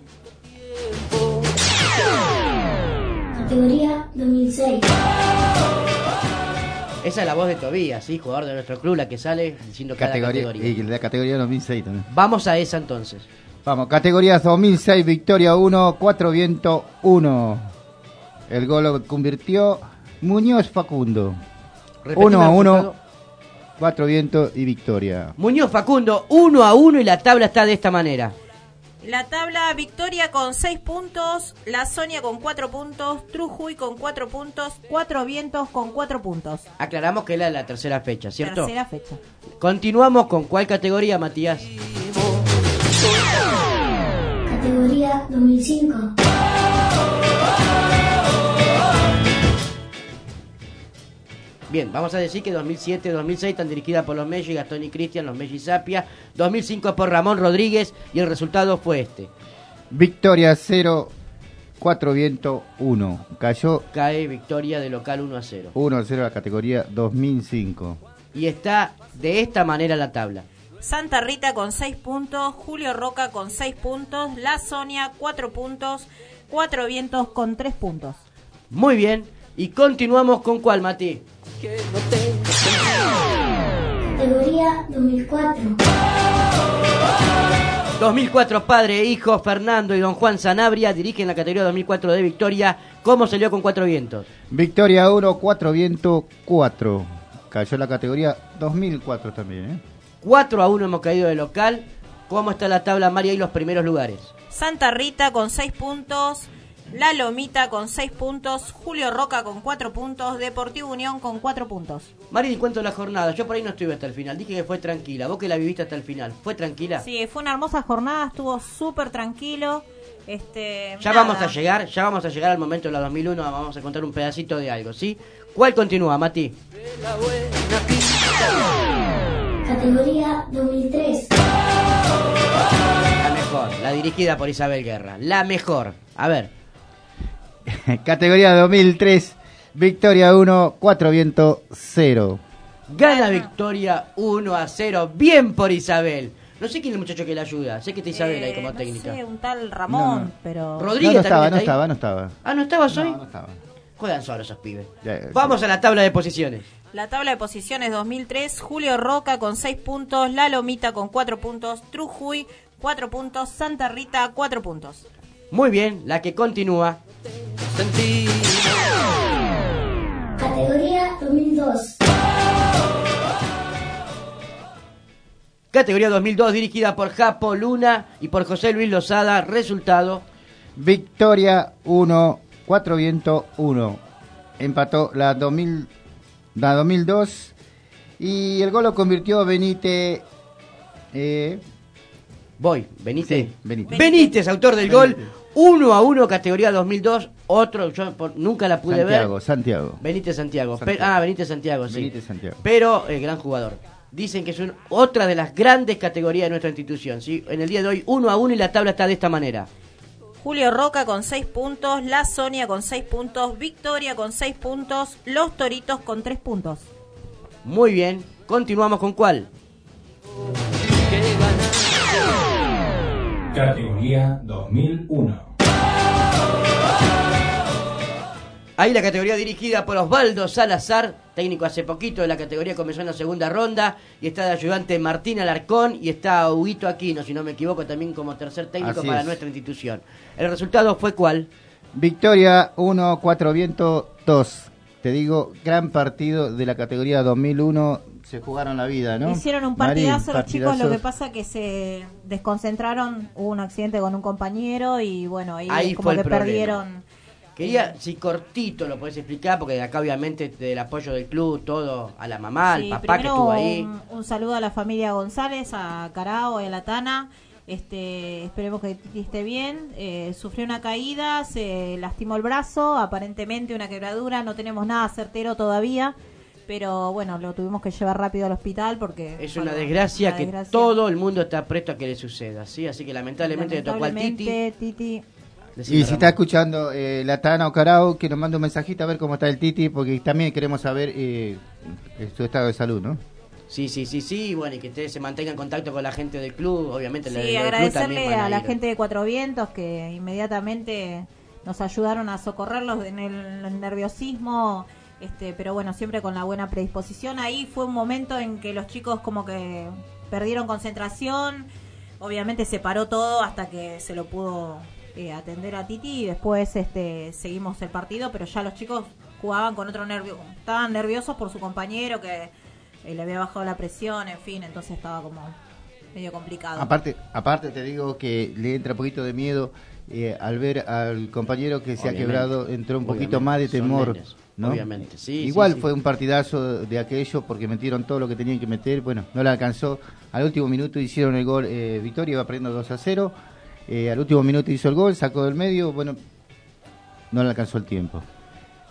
Categoría dos mil seis. Esa es la voz de Tobías, ¿sí? Jugador de nuestro club, la que sale diciendo cada Categoría, categoría. y la categoría dos mil seis también. Vamos a esa entonces. Vamos, categorías dos mil seis, Victoria uno, Cuatro Vientos uno. El gol lo convirtió Muñoz Facundo. uno a uno, Cuatro Vientos y Victoria. Muñoz Facundo, uno a uno y la tabla está de esta manera. La tabla, Victoria con seis puntos, La Sonia con cuatro puntos, Trujuy con cuatro puntos, Cuatro Vientos con cuatro puntos. Aclaramos que es la, la tercera fecha, ¿cierto? Tercera fecha. Continuamos con ¿cuál categoría, Matías? Categoría dos mil cinco. Bien, vamos a decir que dos mil siete, dos mil seis están dirigidas por los Melli, Gastón y Cristian, los Melli Sapia. dos mil cinco por Ramón Rodríguez y el resultado fue este. Victoria cero, Cuatro Vientos uno. Cayó. Cae Victoria de local uno a cero. uno a cero la categoría dos mil cinco. Y está de esta manera la tabla. Santa Rita con seis puntos, Julio Roca con seis puntos, La Sonia cuatro puntos, Cuatro Vientos con tres puntos. Muy bien, y continuamos con ¿cuál, Mati? Categoría dos mil cuatro. dos mil cuatro, padre e hijo, Fernando y don Juan Sanabria dirigen la categoría dos mil cuatro de Victoria. ¿Cómo salió con Cuatro Vientos? Victoria uno, Cuatro Vientos cuatro. Cayó la categoría dos mil cuatro también, ¿eh? cuatro a uno hemos caído de local. ¿Cómo está la tabla, María, y los primeros lugares? Santa Rita con seis puntos, La Lomita con seis puntos, Julio Roca con cuatro puntos, Deportivo Unión con cuatro puntos. Mari, en cuanto a la jornada, yo por ahí no estuve hasta el final, dije que fue tranquila. ¿Vos que la viviste hasta el final? ¿Fue tranquila? Sí, fue una hermosa jornada, estuvo súper tranquilo. Este, ya nada. vamos a llegar, ya vamos a llegar al momento de la dos mil uno, vamos a contar un pedacito de algo, ¿sí? ¿Cuál continúa, Mati? Categoría dos mil tres. La mejor, la dirigida por Isabel Guerra. La mejor. A ver. Categoría dos mil tres. Victoria uno, Cuatro Vientos cero. Gana Victoria uno a cero. Bien por Isabel. No sé quién es el muchacho que la ayuda. Sé que está Isabel eh, ahí como no técnica. Sé, un tal Ramón, no, no. pero... Rodríguez no, no estaba, también no está estaba, ahí. no estaba. Ah, ¿no estabas hoy? No, no estaba. Juegan solos esos pibes. Ya, ya, Vamos ya. a la tabla de posiciones. La tabla de posiciones dos mil tres, Julio Roca con seis puntos, La Lomita con cuatro puntos, Trujuy cuatro puntos, Santa Rita cuatro puntos. Muy bien, la que continúa. Categoría dos mil dos. Categoría dos mil dos, dirigida por Japo Luna y por José Luis Lozada. Resultado. Victoria uno, Cuatro Vientos uno. Empató la dos mil, la dos mil dos y el gol lo convirtió Benítez. Eh, Voy, Benítez. Sí, Benítez. Benítez, autor del Benítez. gol. uno a uno, categoría dos mil dos. Otro, yo por, nunca la pude Santiago, ver. Santiago. Benítez Santiago. Santiago. Pe- ah, Benítez Santiago, sí. Benítez Santiago. Pero el gran jugador. Dicen que es un- otra de las grandes categorías de nuestra institución, ¿sí? En el día de hoy, uno a uno y la tabla está de esta manera. Julio Roca con seis puntos, La Sonia con seis puntos, Victoria con seis puntos, Los Toritos con tres puntos. Muy bien. Continuamos con ¿cuál? Categoría dos mil uno. Ahí la categoría dirigida por Osvaldo Salazar, técnico hace poquito, la categoría comenzó en la segunda ronda y está de ayudante Martín Alarcón y está Huguito Aquino, si no me equivoco, también como tercer técnico Así para es. nuestra institución. ¿El resultado fue cuál? Victoria uno, Cuatro Vientos dos. Te digo, gran partido de la categoría dos mil uno. Se jugaron la vida, ¿no? Hicieron un Marín, partidazo los chicos, lo que partidazos. pasa que se desconcentraron, hubo un accidente con un compañero y bueno, ahí, Ahí como fue el que problema. perdieron. Quería, si cortito lo podés explicar, porque de acá obviamente del apoyo del club, todo, a la mamá, al Sí, papá que primero estuvo ahí. Un, un saludo a la familia González, a Carao y a la Tana. Este, esperemos que Titi esté bien. Eh, sufrió una caída, se lastimó el brazo, aparentemente una quebradura, no tenemos nada certero todavía. Pero bueno, lo tuvimos que llevar rápido al hospital porque... Es bueno, una desgracia una que desgracia. todo el mundo está presto a que le suceda, ¿sí? Así que lamentablemente, le tocó al Titi. Lamentablemente, Titi. Decime, Y si Ramón. está escuchando eh, la Tana o Carao, que nos mande un mensajito a ver cómo está el Titi, porque también queremos saber eh, su estado de salud, ¿no? Sí, sí, sí, sí, y bueno, y que ustedes se mantengan en contacto con la gente del club, obviamente. la- Sí, del club agradecerle también van a la ir. gente de Cuatro Vientos que inmediatamente nos ayudaron a socorrerlos en el, el nerviosismo, este, pero bueno, siempre con la buena predisposición. Ahí fue un momento en que los chicos como que perdieron concentración, obviamente se paró todo hasta que se lo pudo eh, atender a Titi y después este, seguimos el partido, pero ya los chicos jugaban con otro nervio, estaban nerviosos por su compañero que eh, le había bajado la presión, en fin, entonces estaba como medio complicado. Aparte, aparte te digo que le entra un poquito de miedo eh, al ver al compañero que se Obviamente, ha quebrado, entró un poquito obviamente, más de son temor, nenes, ¿no? obviamente, sí, Igual sí, sí. fue un partidazo de aquello porque metieron todo lo que tenían que meter, bueno, no le alcanzó, al último minuto hicieron el gol, eh, Victoria iba perdiendo dos a cero, eh, al último minuto hizo el gol, sacó del medio, bueno, no le alcanzó el tiempo.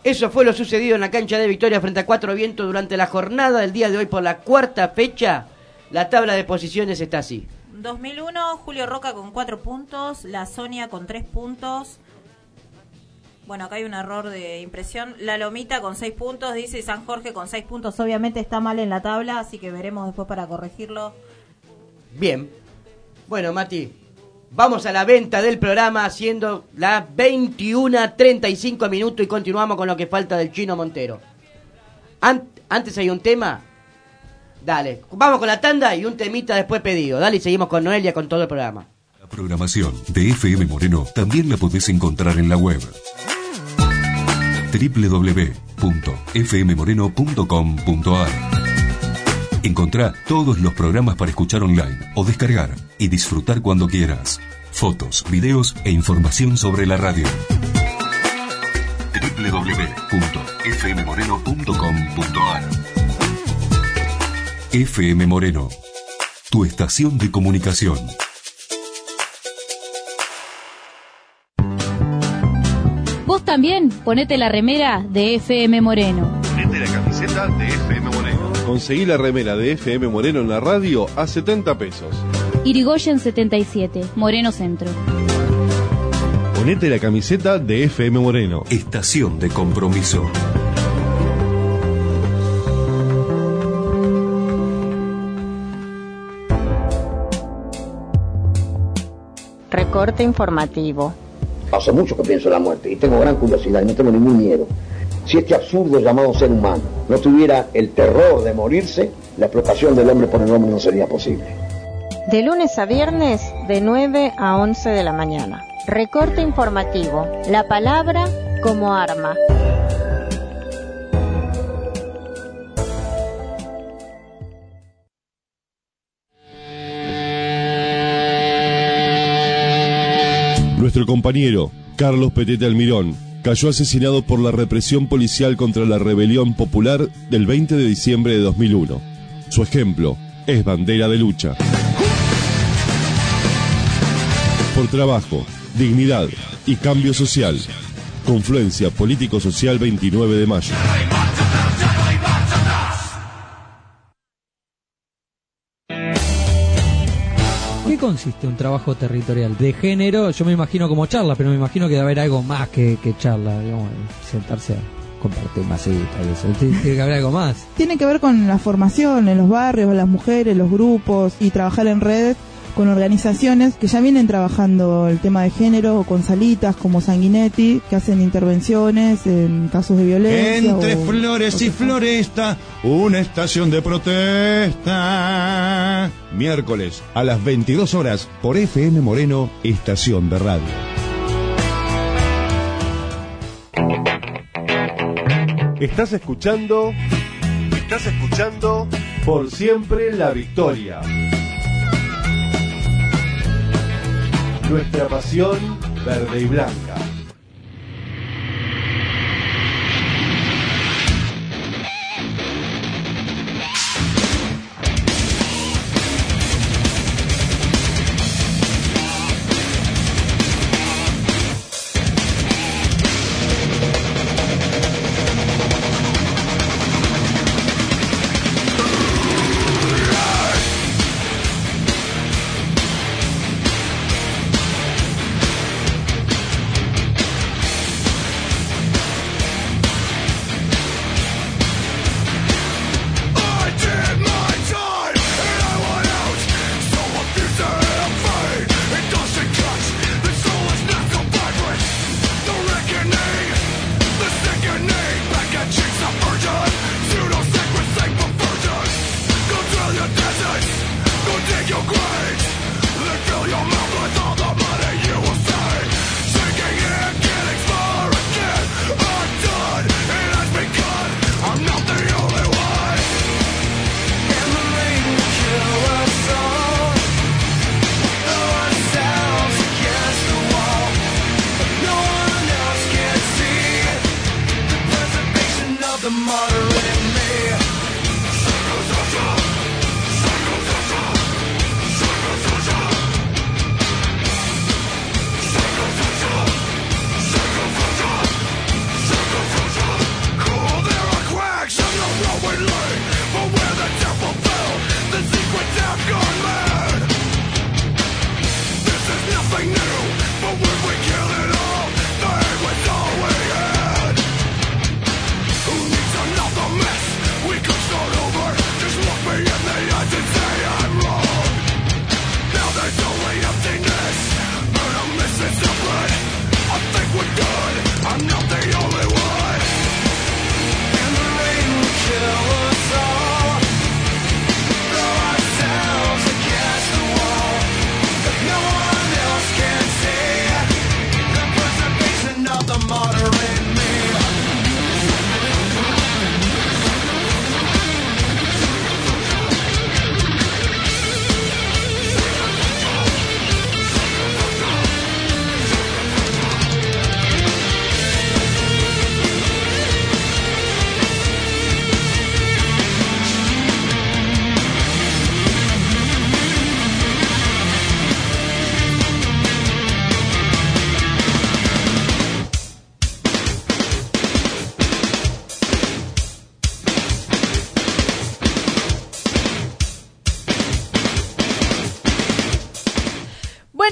Eso fue lo sucedido en la cancha de Victoria frente a Cuatro Vientos durante la jornada del día de hoy por la cuarta fecha. La tabla de posiciones está así. dos mil uno, Julio Roca con cuatro puntos, La Sonia con tres puntos. Bueno, acá hay un error de impresión. La Lomita con seis puntos, dice San Jorge con seis puntos. Obviamente está mal en la tabla, así que veremos después para corregirlo. Bien. Bueno, Mati, vamos a la venta del programa siendo las veintiuna treinta y cinco minutos y continuamos con lo que falta del Chino Montero. Ant- antes hay un tema. Dale, vamos con la tanda y un temita después pedido. Dale y seguimos con Noelia con todo el programa. La programación de F M Moreno también la podés encontrar en la web doble u doble u doble u punto f m moreno punto com punto a r. Encontrá todos los programas para escuchar online o descargar y disfrutar cuando quieras. Fotos, videos e información sobre la radio. doble u doble u doble u punto f m moreno punto com punto a r. F M Moreno, tu estación de comunicación. Vos también ponete la remera de F M Moreno. Ponete la camiseta de F M Moreno. Conseguí la remera de F M Moreno en la radio a setenta pesos. Irigoyen setenta y siete, Moreno Centro. Ponete la camiseta de F M Moreno. Estación de compromiso. Recorte informativo. Hace mucho que pienso en la muerte y tengo gran curiosidad y no tengo ningún miedo. Si este absurdo llamado ser humano no tuviera el terror de morirse, la explotación del hombre por el hombre no sería posible. De lunes a viernes, de nueve a once de la mañana. Recorte informativo. La palabra como arma. Nuestro compañero, Carlos Petete Almirón, cayó asesinado por la represión policial contra la rebelión popular del veinte de diciembre de dos mil uno. Su ejemplo es bandera de lucha. Por trabajo, dignidad y cambio social. Confluencia Político-Social veintinueve de mayo. ¿Qué consiste un trabajo territorial? De género, yo me imagino como charla, pero me imagino que debe haber algo más que, que charla, digamos, sentarse a compartir masita y eso. Tiene que haber algo más. Tiene que ver con la formación en los barrios, las mujeres, los grupos y trabajar en red con organizaciones que ya vienen trabajando el tema de género, o con salitas como Sanguinetti, que hacen intervenciones en casos de violencia. Entre o, flores y floresta, una estación de protesta. Miércoles a las veintidós horas por F M Moreno, estación de radio. Estás escuchando, estás escuchando Por Siempre la Victoria. Nuestra pasión verde y blanca.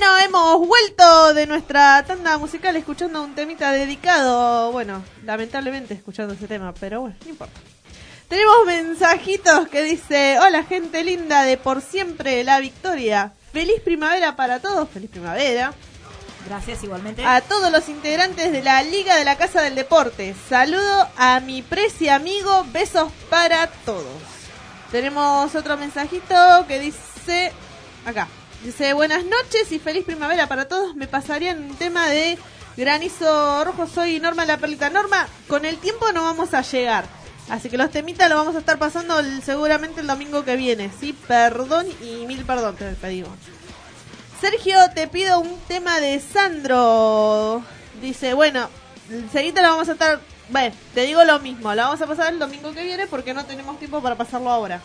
Bueno, hemos vuelto de nuestra tanda musical escuchando un temita dedicado, bueno, lamentablemente escuchando ese tema, pero bueno, no importa. Tenemos mensajitos que dice: hola gente linda de Por Siempre La Victoria, feliz primavera para todos, feliz primavera. Gracias igualmente. A todos los integrantes de la Liga de la Casa del Deporte, saludo a mi preci amigo, besos para todos. Tenemos otro mensajito que dice, acá, dice: buenas noches y feliz primavera para todos, me pasarían un tema de Granizo Rojo, soy Norma La Perlita. Norma, con el tiempo no vamos a llegar, así que los temitas los vamos a estar pasando el, seguramente el domingo que viene, ¿sí? Perdón y mil perdón te pedimos. Sergio, te pido un tema de Sandro. Dice, bueno, enseguida lo vamos a estar... Bueno, te digo lo mismo, lo vamos a pasar el domingo que viene porque no tenemos tiempo para pasarlo ahora.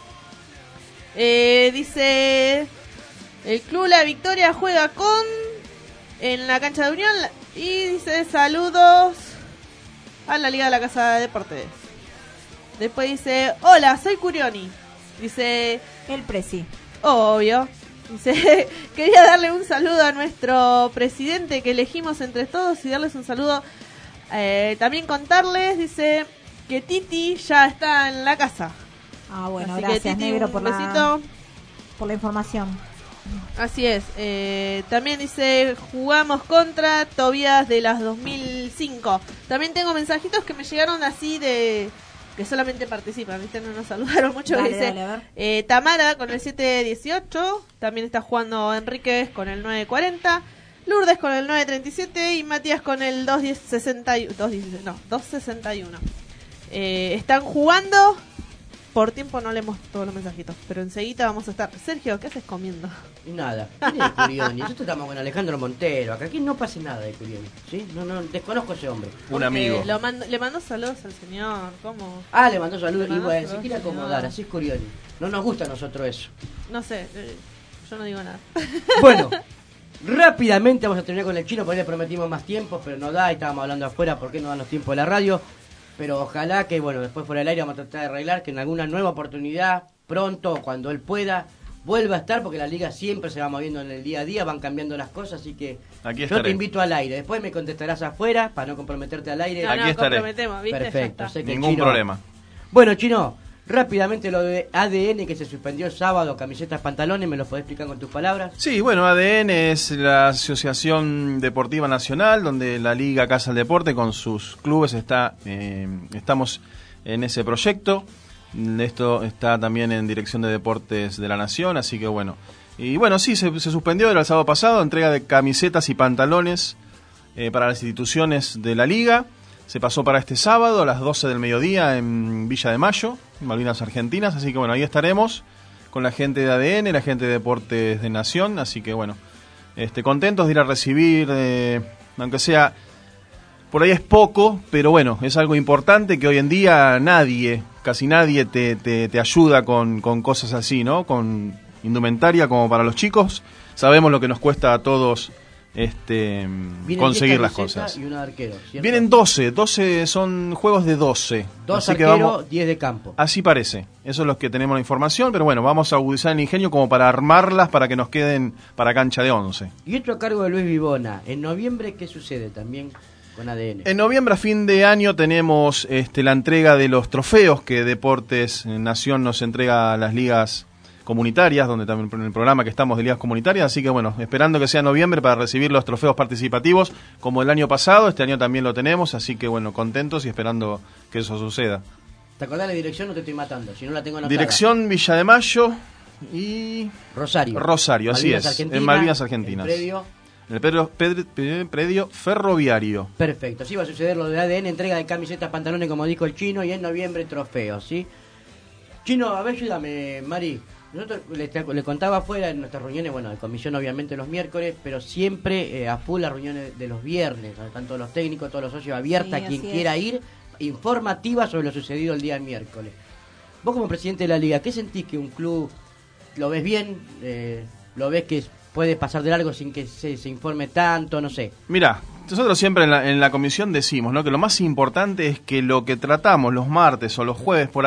Eh, dice, el Club La Victoria juega con... en la cancha de Unión. Y dice, saludos a la Liga de la Casa de Deportes. Después dice, hola, soy Curioni. Dice... el presi. Obvio. Dice, quería darle un saludo a nuestro presidente que elegimos entre todos y darles un saludo. Eh, también contarles, dice, que Titi ya está en la casa. Ah, bueno, así gracias, que, Titi, Negro, un por besito. la, por la información. Así es. Eh, también dice, jugamos contra Tobías de las dos mil cinco. También tengo mensajitos que me llegaron así de... que solamente participan, ¿viste? No nos saludaron mucho. Dale, dice, dale, a ver. Eh, Tamara con el siete dieciocho, también está jugando Enríquez con el nueve cuarenta, Lourdes con el nueve treinta y siete y Matías con el dos sesenta y uno. Eh, están jugando, por tiempo no leemos todos los mensajitos, pero enseguida vamos a estar. Sergio, ¿qué haces comiendo? Nada, ¿quién es Curioni? Nosotros estamos con Alejandro Montero, acá aquí no pasa nada de Curioni, ¿sí? No, no, desconozco ese hombre. Un amigo. Lo mando, le mandó saludos al señor, ¿cómo? Ah, le mandó saludos, Le y mandó bueno, se saludos, quiere acomodar, así es Curioni. No nos gusta a nosotros eso. No sé, eh, yo no digo nada. Bueno, rápidamente vamos a terminar con el chino, porque le prometimos más tiempo, pero no da, y estábamos hablando afuera, ¿por qué no dan los tiempos de la radio? Pero ojalá que, bueno, después fuera del aire vamos a tratar de arreglar, que en alguna nueva oportunidad, pronto, cuando él pueda, vuelva a estar, porque la liga siempre se va moviendo en el día a día, van cambiando las cosas, así que Aquí yo estaré. te invito al aire. Después me contestarás afuera, para no comprometerte al aire. No, Aquí no, estaré. comprometemos, ¿viste? Perfecto, Ya está. sé que el Ningún Chino- problema. Bueno, Chino, rápidamente lo de A D N que se suspendió el sábado, camisetas, pantalones, ¿me lo podés explicar con tus palabras? Sí, bueno, A D N es la Asociación Deportiva Nacional, donde la Liga Casa del Deporte con sus clubes está, eh, estamos en ese proyecto. Esto está también en Dirección de Deportes de la Nación, así que bueno. Y bueno, sí, se, se suspendió el sábado pasado, entrega de camisetas y pantalones eh, para las instituciones de la Liga. Se pasó para este sábado a las doce del mediodía en Villa de Mayo, en Malvinas Argentinas, así que bueno, ahí estaremos con la gente de A D N, la gente de Deportes de Nación, así que bueno, este, contentos de ir a recibir, eh, aunque sea, por ahí es poco, pero bueno, es algo importante que hoy en día nadie, casi nadie te, te, te ayuda con, con cosas así, ¿no? Con indumentaria como para los chicos, sabemos lo que nos cuesta a todos este Vienen conseguir diez las camisetas cosas. Y una de arquero, ¿cierto? Vienen doce, doce son juegos de doce. Dos así que arqueros, vamos, diez de campo. así parece. Eso es lo que tenemos la información, pero bueno, vamos a agudizar el ingenio como para armarlas para que nos queden para cancha de once. Y otro a cargo de Luis Vivona. En noviembre, ¿qué sucede también con A D N? En noviembre, a fin de año, tenemos este, la entrega de los trofeos que Deportes Nación nos entrega a las ligas comunitarias, donde también en el programa que estamos de ligas comunitarias, así que bueno, esperando que sea noviembre para recibir los trofeos participativos como el año pasado, este año también lo tenemos, así que bueno, contentos y esperando que eso suceda. ¿Te acordás la dirección? No te estoy matando, si no la tengo anotada. Dirección Villa de Mayo y Rosario. Rosario, así Malvinas es, Argentina, en Malvinas Argentinas. el predio. En el predio, predio, predio ferroviario. Perfecto, sí va a suceder lo de A D N, entrega de camisetas, pantalones, como dijo el Chino, y en noviembre trofeos, ¿sí? Chino, a ver, ayúdame, Mari. Nosotros le, le contaba afuera en nuestras reuniones, bueno, de comisión obviamente los miércoles, pero siempre eh, a full las reuniones de los viernes, están todos los técnicos, todos los socios abiertas, Sí, quien así quiera es. ir, informativa sobre lo sucedido el día miércoles. Vos como presidente de la liga, ¿qué sentís que un club lo ves bien, eh, lo ves que puede pasar de largo sin que se, se informe tanto, no sé? Mira, nosotros siempre en la, en la comisión decimos, ¿no?, que lo más importante es que lo que tratamos los martes o los jueves por ahí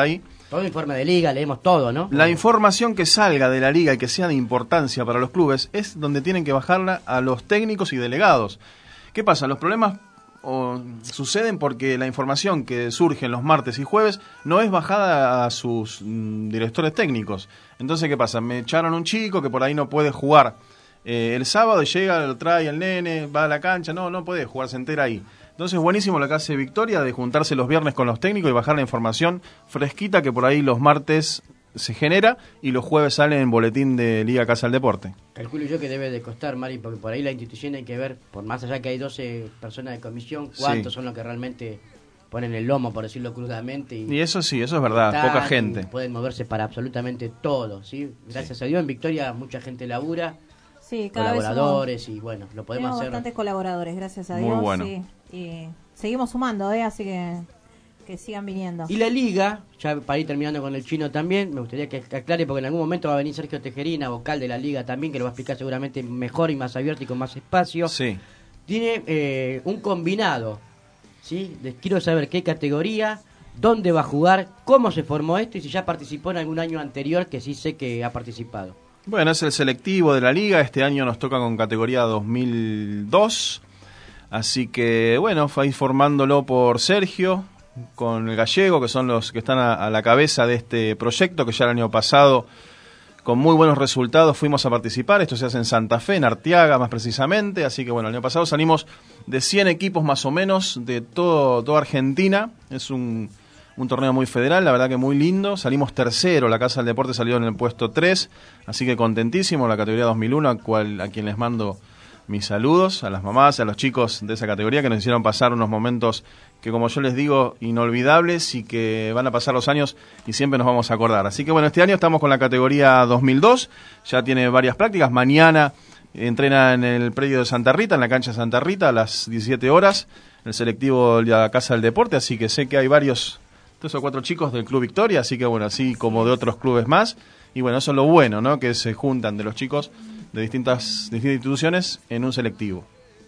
Todo informe de liga, leemos todo, ¿no? La información que salga de la liga y que sea de importancia para los clubes es donde tienen que bajarla a los técnicos y delegados. ¿Qué pasa? Los problemas o, suceden porque la información que surge en los martes y jueves no es bajada a sus mm, directores técnicos. Entonces, ¿qué pasa? Me echaron un chico que por ahí no puede jugar eh, el sábado y llega, lo trae el nene, va a la cancha, no, no puede jugar, se entera ahí. Entonces, buenísimo lo que hace Victoria de juntarse los viernes con los técnicos y bajar la información fresquita que por ahí los martes se genera y los jueves sale en boletín de Liga Casa del Deporte. Calculo yo que debe de costar, Mari, porque por ahí la institución hay que ver, por más allá que hay doce personas de comisión, cuántos sí. son los que realmente ponen el lomo, por decirlo crudamente. Y, y eso sí, eso es verdad, están, poca gente. Pueden moverse para absolutamente todo, ¿sí? Gracias sí. a Dios en Victoria mucha gente labura. Sí, cada colaboradores vez somos, y bueno, lo podemos tenemos hacer. bastantes colaboradores, gracias a Muy Dios. bueno. Sí, y seguimos sumando, ¿eh? Así que que sigan viniendo. Y la liga, ya para ir terminando con el chino también, me gustaría que aclare porque en algún momento va a venir Sergio Tejerina, vocal de la liga también, que lo va a explicar seguramente mejor y más abierto y con más espacio. Sí. Tiene eh, un combinado, ¿sí? Les quiero saber qué categoría, dónde va a jugar, cómo se formó esto y si ya participó en algún año anterior, que sí sé que ha participado. Bueno, es el selectivo de la liga, este año nos toca con categoría dos mil dos, así que bueno, fue ahí formándolo por Sergio, con el gallego, que son los que están a, a la cabeza de este proyecto, que ya el año pasado, con muy buenos resultados, fuimos a participar. Esto se hace en Santa Fe, en Arteaga más precisamente, así que bueno, el año pasado salimos de cien equipos más o menos de todo, toda Argentina. Es un, un torneo muy federal, la verdad que muy lindo. Salimos tercero, la Casa del Deporte salió en el puesto tres, así que contentísimo, la categoría dos mil uno, a, cual, a quien les mando mis saludos, a las mamás, a los chicos de esa categoría que nos hicieron pasar unos momentos que, como yo les digo, inolvidables y que van a pasar los años y siempre nos vamos a acordar. Así que bueno, este año estamos con la categoría dos mil dos, ya tiene varias prácticas. Mañana entrena en el predio de Santa Rita, en la cancha de Santa Rita, a las diecisiete horas, el selectivo de la Casa del Deporte, así que sé que hay varios, tres o cuatro chicos del Club Victoria, así que bueno, así como de otros clubes más. Y bueno, eso es lo bueno, ¿no? Que se juntan de los chicos de distintas, distintas instituciones en un selectivo.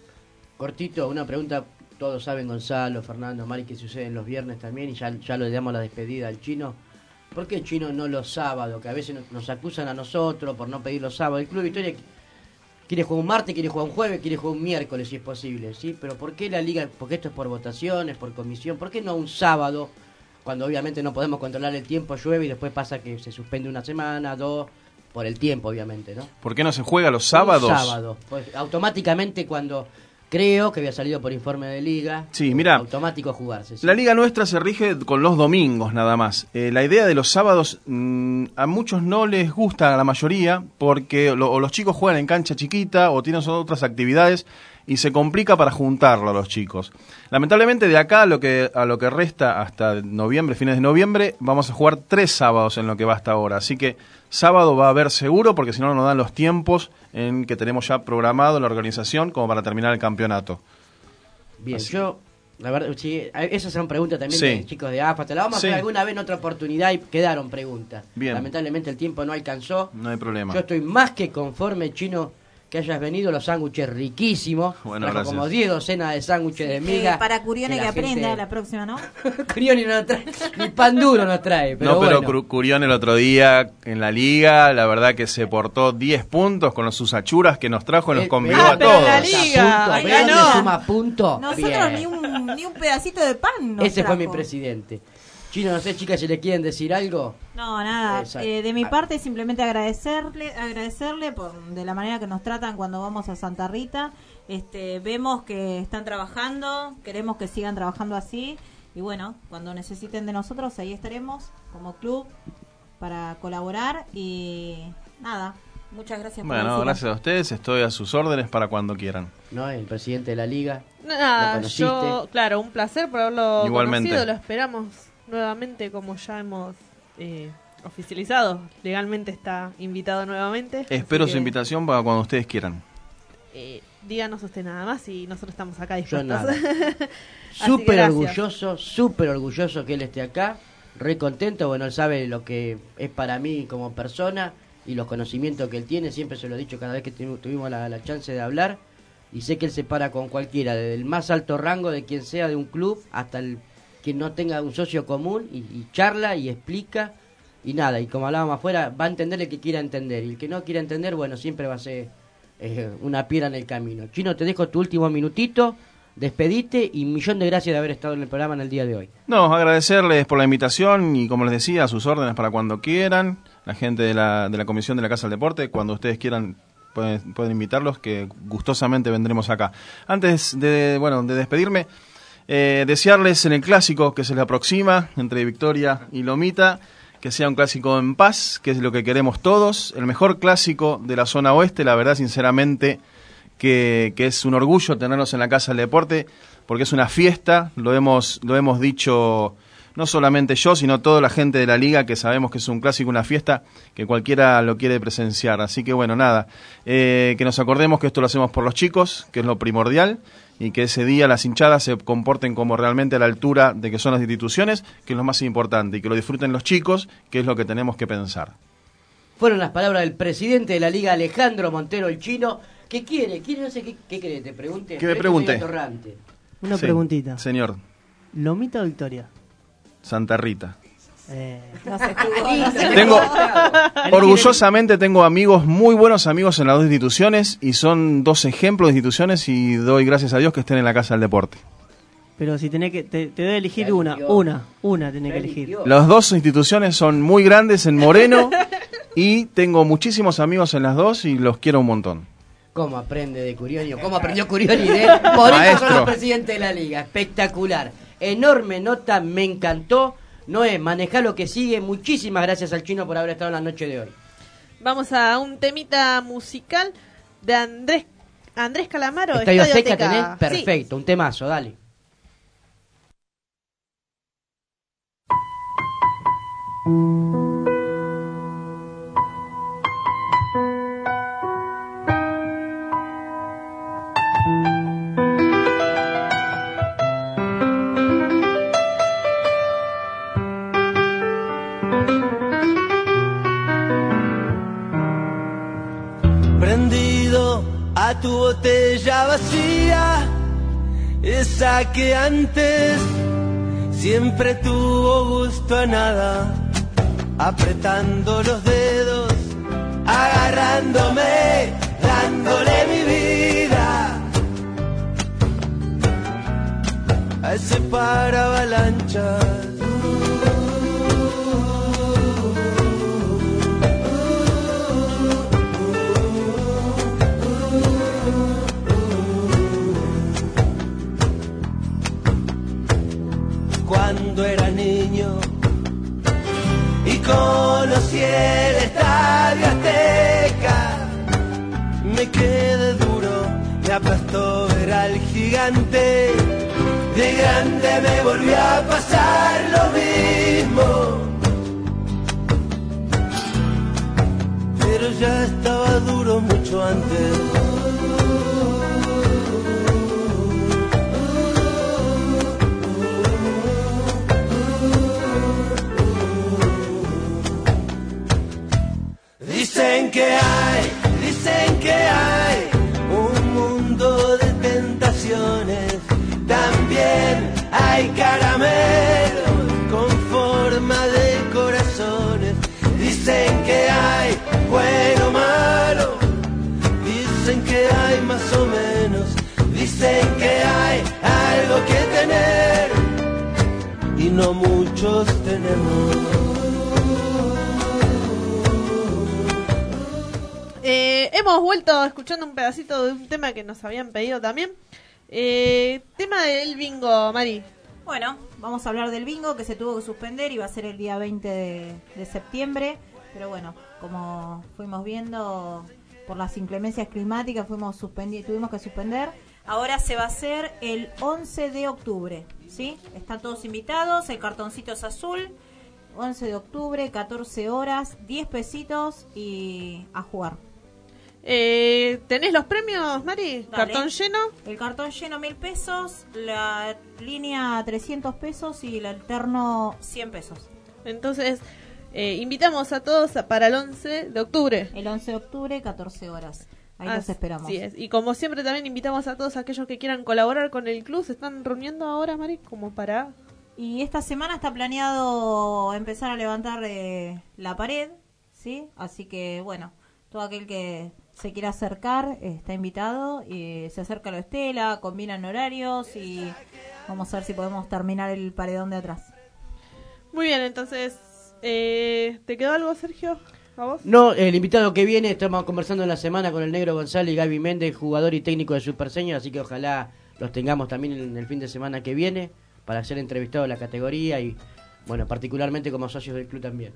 Cortito, una pregunta, todos saben, Gonzalo, Fernando, Mari, que sucede en los viernes también, y ya, ya le damos la despedida al chino. ¿Por qué el chino no los sábados? Que a veces nos, nos acusan a nosotros por no pedir los sábados. El Club Victoria quiere jugar un martes, quiere jugar un jueves, quiere jugar un miércoles si es posible, ¿sí? Pero ¿por qué la liga? Porque esto es por votaciones, por comisión. ¿Por qué no un sábado? Cuando obviamente no podemos controlar el tiempo, llueve y después pasa que se suspende una semana, dos, por el tiempo obviamente, ¿no? ¿Por qué no se juega los sábados? Un sábado. Pues automáticamente cuando creo que había salido por informe de liga, sí, mira, automático jugarse. ¿Sí? La liga nuestra se rige con los domingos nada más. Eh, la idea de los sábados mmm, a muchos no les gusta, a la mayoría, porque lo, o los chicos juegan en cancha chiquita o tienen otras actividades y se complica para juntarlo a los chicos. Lamentablemente de acá a lo que a lo que resta hasta noviembre, fines de noviembre, vamos a jugar tres sábados en lo que va hasta ahora. Así que sábado va a haber seguro, porque si no nos dan los tiempos en que tenemos ya programado la organización como para terminar el campeonato. Bien, Así. yo, la verdad, sí, esas son preguntas también Sí. de chicos de A F A. Te la vamos Sí. a hacer alguna vez en otra oportunidad y quedaron preguntas. Bien. Lamentablemente el tiempo no alcanzó. No hay problema. Yo estoy más que conforme, Chino, que hayas venido, los sándwiches riquísimos. Bueno, Trajo gracias. como diez docenas de sándwiches de miga. Eh, para Curione que, la aprenda gente- la próxima, ¿no? Curioni no trae, ni pan duro nos trae. Pero no, pero bueno. Cru- Curión el otro día en la liga, la verdad que se portó diez puntos con los sus achuras que nos trajo y nos Eh, convidó ah, a pero todos. la liga, Ay, ¿ve dónde ganó. suma punto? Nosotros Bien. ni un, ni un pedacito de pan nos Ese fue mi trajo. presidente. Chino, no sé, chicas, si le quieren decir algo. No, nada. Exacto. Eh, de mi parte, simplemente agradecerle, agradecerle por de la manera que nos tratan cuando vamos a Santa Rita. Este, vemos que están trabajando, queremos que sigan trabajando así. Y bueno, cuando necesiten de nosotros, ahí estaremos como club para colaborar. Y nada, muchas gracias por Bueno, la visita. gracias a ustedes, estoy a sus órdenes para cuando quieran. No, el presidente de la liga. ¿Lo Nada, conociste? yo, claro, un placer por haberlo Igualmente. conocido. Lo esperamos nuevamente, como ya hemos eh, oficializado. Legalmente está invitado nuevamente. Espero así su que, invitación para cuando ustedes quieran. eh, díganos usted nada más y nosotros estamos acá Yo dispuestos. nada. Así que Súper gracias. orgulloso, súper orgulloso que él esté acá. Re contento, bueno, él sabe lo que es para mí como persona y los conocimientos que él tiene. Siempre se lo he dicho cada vez que tu- tuvimos la, la chance de hablar. Y sé que él se para con cualquiera, desde el más alto rango de quien sea de un club hasta el quien no tenga un socio común y, y charla y explica y nada, y como hablábamos afuera, va a entender el que quiera entender, y el que no quiera entender, bueno, siempre va a ser eh, una piedra en el camino. Chino, te dejo tu último minutito, despedite y un millón de gracias de haber estado en el programa en el día de hoy. No, agradecerles por la invitación y, como les decía, a sus órdenes para cuando quieran, la gente de la, de la Comisión de la Casa del Deporte, cuando ustedes quieran pueden, pueden invitarlos, que gustosamente vendremos acá. Antes de, bueno, de despedirme, eh, desearles en el clásico que se les aproxima entre Victoria y Lomita, que sea un clásico en paz, que es lo que queremos todos, el mejor clásico de la zona oeste, la verdad, sinceramente, que, que es un orgullo tenerlos en la Casa del Deporte, porque es una fiesta, lo hemos, lo hemos dicho no solamente yo, sino toda la gente de la liga, que sabemos que es un clásico, una fiesta, que cualquiera lo quiere presenciar. Así que bueno, nada, eh, que nos acordemos que esto lo hacemos por los chicos, que es lo primordial, y que ese día las hinchadas se comporten como realmente a la altura de que son las instituciones, que es lo más importante, y que lo disfruten los chicos, que es lo que tenemos que pensar. Fueron las palabras del presidente de la Liga, Alejandro Montero, el Chino. ¿Qué quiere? ¿Quiere? No sé qué, qué quiere, te pregunte. Que me pregunte. Una Sí, preguntita. Señor. ¿Lomita o Victoria? Santa Rita. Eh, No se jugó, no se Tengo, jugó. orgullosamente tengo amigos, muy buenos amigos en las dos instituciones, y son dos ejemplos de instituciones, y doy gracias a Dios que estén en la Casa del Deporte. Pero si tenés que, te, te doy a elegir una, una, una tenés que elegir. Las dos instituciones son muy grandes en Moreno, y tengo muchísimos amigos en las dos, y los quiero un montón. ¿Cómo aprende de Curioni? ¿O cómo aprendió Curioni de él? Por eso Maestro. son los presidentes de la liga. Espectacular. Enorme nota, me encantó. Noé, maneja lo que sigue. Muchísimas gracias al Chino por haber estado en la noche de hoy. Vamos a un temita musical de Andrés Andrés Calamaro. Estadio Estadio Azteca Azteca. tenés, perfecto, un temazo, dale. Prendido a tu botella vacía, esa que antes siempre tuvo gusto a nada, apretando los dedos, agarrándome, dándole mi vida a ese paravalanchas. Cuando era niño y conocí el Estadio Azteca, me quedé duro, me aplastó ver al gigante. De grande me volvió a pasar lo mismo, pero ya estaba duro mucho antes. Dicen que hay, dicen que hay un mundo de tentaciones. También hay caramelos con forma de corazones. Dicen que hay bueno o malo. Dicen que hay más o menos. Dicen que hay algo que tener y no muchos tenemos. Eh, hemos vuelto escuchando un pedacito de un tema que nos habían pedido también. Eh, tema del bingo, Mari. Bueno, vamos a hablar del bingo que se tuvo que suspender, iba a ser el día veinte de, de septiembre, pero bueno, como fuimos viendo por las inclemencias climáticas, fuimos suspendi- tuvimos que suspender. Ahora se va a hacer el once de octubre, ¿sí? Están todos invitados, el cartoncito es azul, once de octubre, catorce horas, diez pesitos y a jugar. Eh, ¿Tenés los premios, Mari? Dale. ¿Cartón lleno? El cartón lleno mil pesos, la línea trescientos pesos y el alterno cien pesos. Entonces, eh, invitamos a todos a- para el once de octubre. El once de octubre, catorce horas. Ahí Así los esperamos. es. Y como siempre también invitamos a todos aquellos que quieran colaborar con el club. ¿Se están reuniendo ahora, Mari? Como para... Y esta semana está planeado empezar a levantar eh, la pared, ¿sí? Así que, bueno, todo aquel que se quiera acercar eh, está invitado. Y se acerca a la estela, combinan horarios y vamos a ver si podemos terminar el paredón de atrás. Muy bien, entonces, eh, ¿te quedó algo, Sergio? ¿A vos? No, el invitado que viene, estamos conversando en la semana con el Negro González y Gaby Méndez, jugador y técnico de Super Seño, así que ojalá los tengamos también en el fin de semana que viene para ser entrevistados en la categoría y, bueno, particularmente como socios del club también.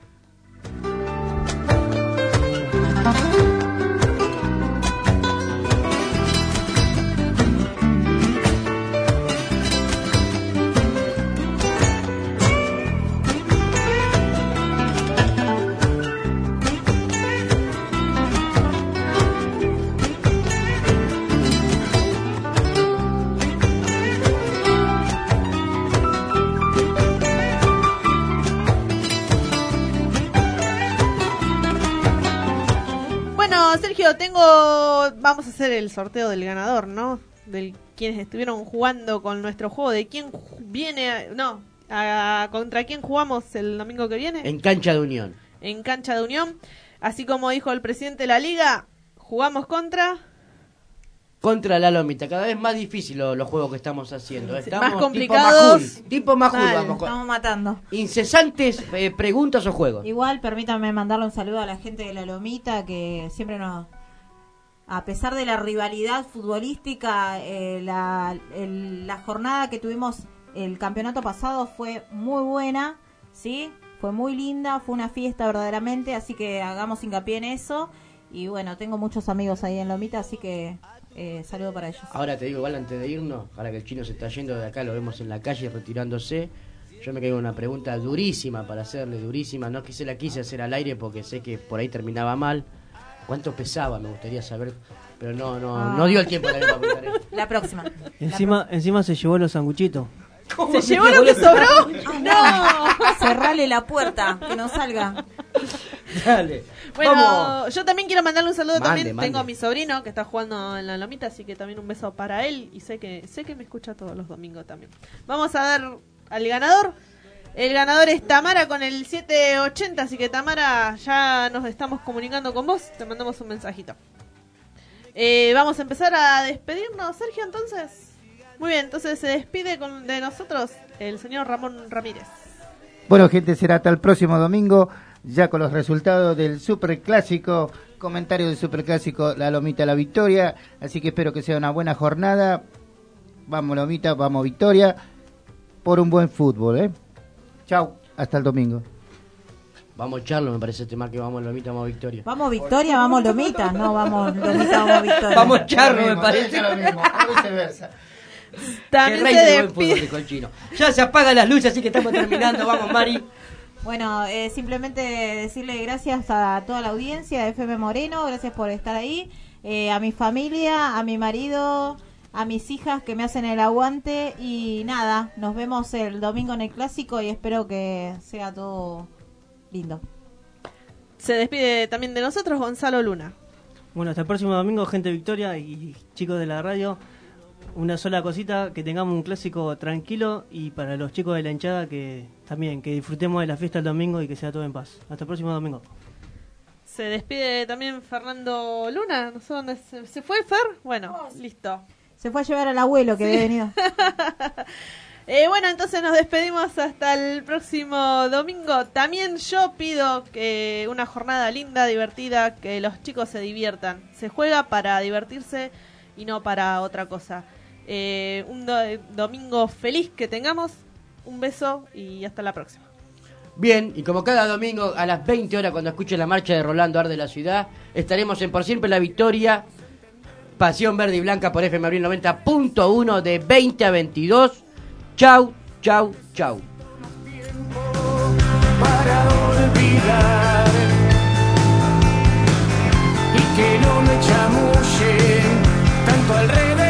Sergio, tengo, vamos a hacer el sorteo del ganador, ¿no? De quienes estuvieron jugando con nuestro juego, de quién viene, a, no, a, contra quién jugamos el domingo que viene. En Cancha de Unión. En Cancha de Unión, así como dijo el presidente de la liga, jugamos contra... Contra la Lomita, cada vez más difícil lo, los juegos que estamos haciendo. Estamos más complicados. Tipo Majul, tipo Majul Vale, vamos con... estamos matando. Incesantes eh, preguntas o juegos. Igual, permítanme mandarle un saludo a la gente de la Lomita que siempre nos... A pesar de la rivalidad futbolística, eh, la, el, la jornada que tuvimos el campeonato pasado fue muy buena, ¿sí? Fue muy linda, fue una fiesta verdaderamente, así que hagamos hincapié en eso. Y bueno, tengo muchos amigos ahí en Lomita, así que eh, saludo para ellos. Ahora te digo, igual antes de irnos, ahora que el chino se está yendo de acá, lo vemos en la calle retirándose, yo me quedo con una pregunta durísima para hacerle, durísima, no que se la quise hacer al aire porque sé que por ahí terminaba mal. ¿Cuánto pesaba? Me gustaría saber, pero no no ah. no dio el tiempo para preguntar eso. La próxima. Encima la pro... encima se llevó los sanguchitos. ¿Se llevó lo que sobró? ¡No! Cerrale la puerta, que no salga. Dale. Bueno, vamos. Yo también quiero mandarle un saludo mande, también. Mande. Tengo a mi sobrino que está jugando en la Lomita, así que también un beso para él. Y sé que sé que me escucha todos los domingos también. Vamos a dar al ganador. El ganador es Tamara con el siete ochenta, así que Tamara, ya nos estamos comunicando con vos. Te mandamos un mensajito. Eh, vamos a empezar a despedirnos, Sergio, entonces. Muy bien, entonces se despide con, de nosotros el señor Ramón Ramírez. Bueno, gente, será hasta el próximo domingo, ya con los resultados del Superclásico, comentario del Superclásico, la Lomita, la victoria, así que espero que sea una buena jornada. Vamos Lomita, vamos victoria, por un buen fútbol, ¿eh? Chau, hasta el domingo. Vamos Charlo, me parece este más que vamos Lomita, vamos victoria. Vamos victoria, vamos Lomita, no vamos Lomita, vamos victoria. Vamos Charlo, me parece. Lo mismo, o viceversa. También Qué se rey de buen despide. fútbol, dijo el chino. Ya se apagan las luces, así que estamos terminando. Vamos, Mari. Bueno, eh, simplemente decirle gracias a toda la audiencia de F M Moreno, gracias por estar ahí, eh, a mi familia, a mi marido, a mis hijas que me hacen el aguante y nada, nos vemos el domingo en el Clásico y espero que sea todo lindo. Se despide también de nosotros Gonzalo Luna. Bueno, hasta el próximo domingo, gente Victoria y chicos de la radio. Una sola cosita, que tengamos un clásico tranquilo y para los chicos de la hinchada que también, que disfrutemos de la fiesta el domingo y que sea todo en paz. Hasta el próximo domingo. Se despide también Fernando Luna, no sé dónde se, ¿se fue Fer. Bueno, oh, listo. Se fue a llevar al abuelo que sí. había venido. eh, bueno, entonces nos despedimos hasta el próximo domingo. También yo pido que una jornada linda, divertida, que los chicos se diviertan. Se juega para divertirse y no para otra cosa. Eh, un do- domingo feliz que tengamos, un beso y hasta la próxima. Bien, y como cada domingo a las veinte horas cuando escuchen la marcha de Rolando Arde la Ciudad, estaremos en Por Siempre la Victoria, Pasión Verde y Blanca por F M Abril noventa punto uno de veinte a veintidós. Chau, chau, chau. Para olvidar y que no me chamulle tanto alrededor.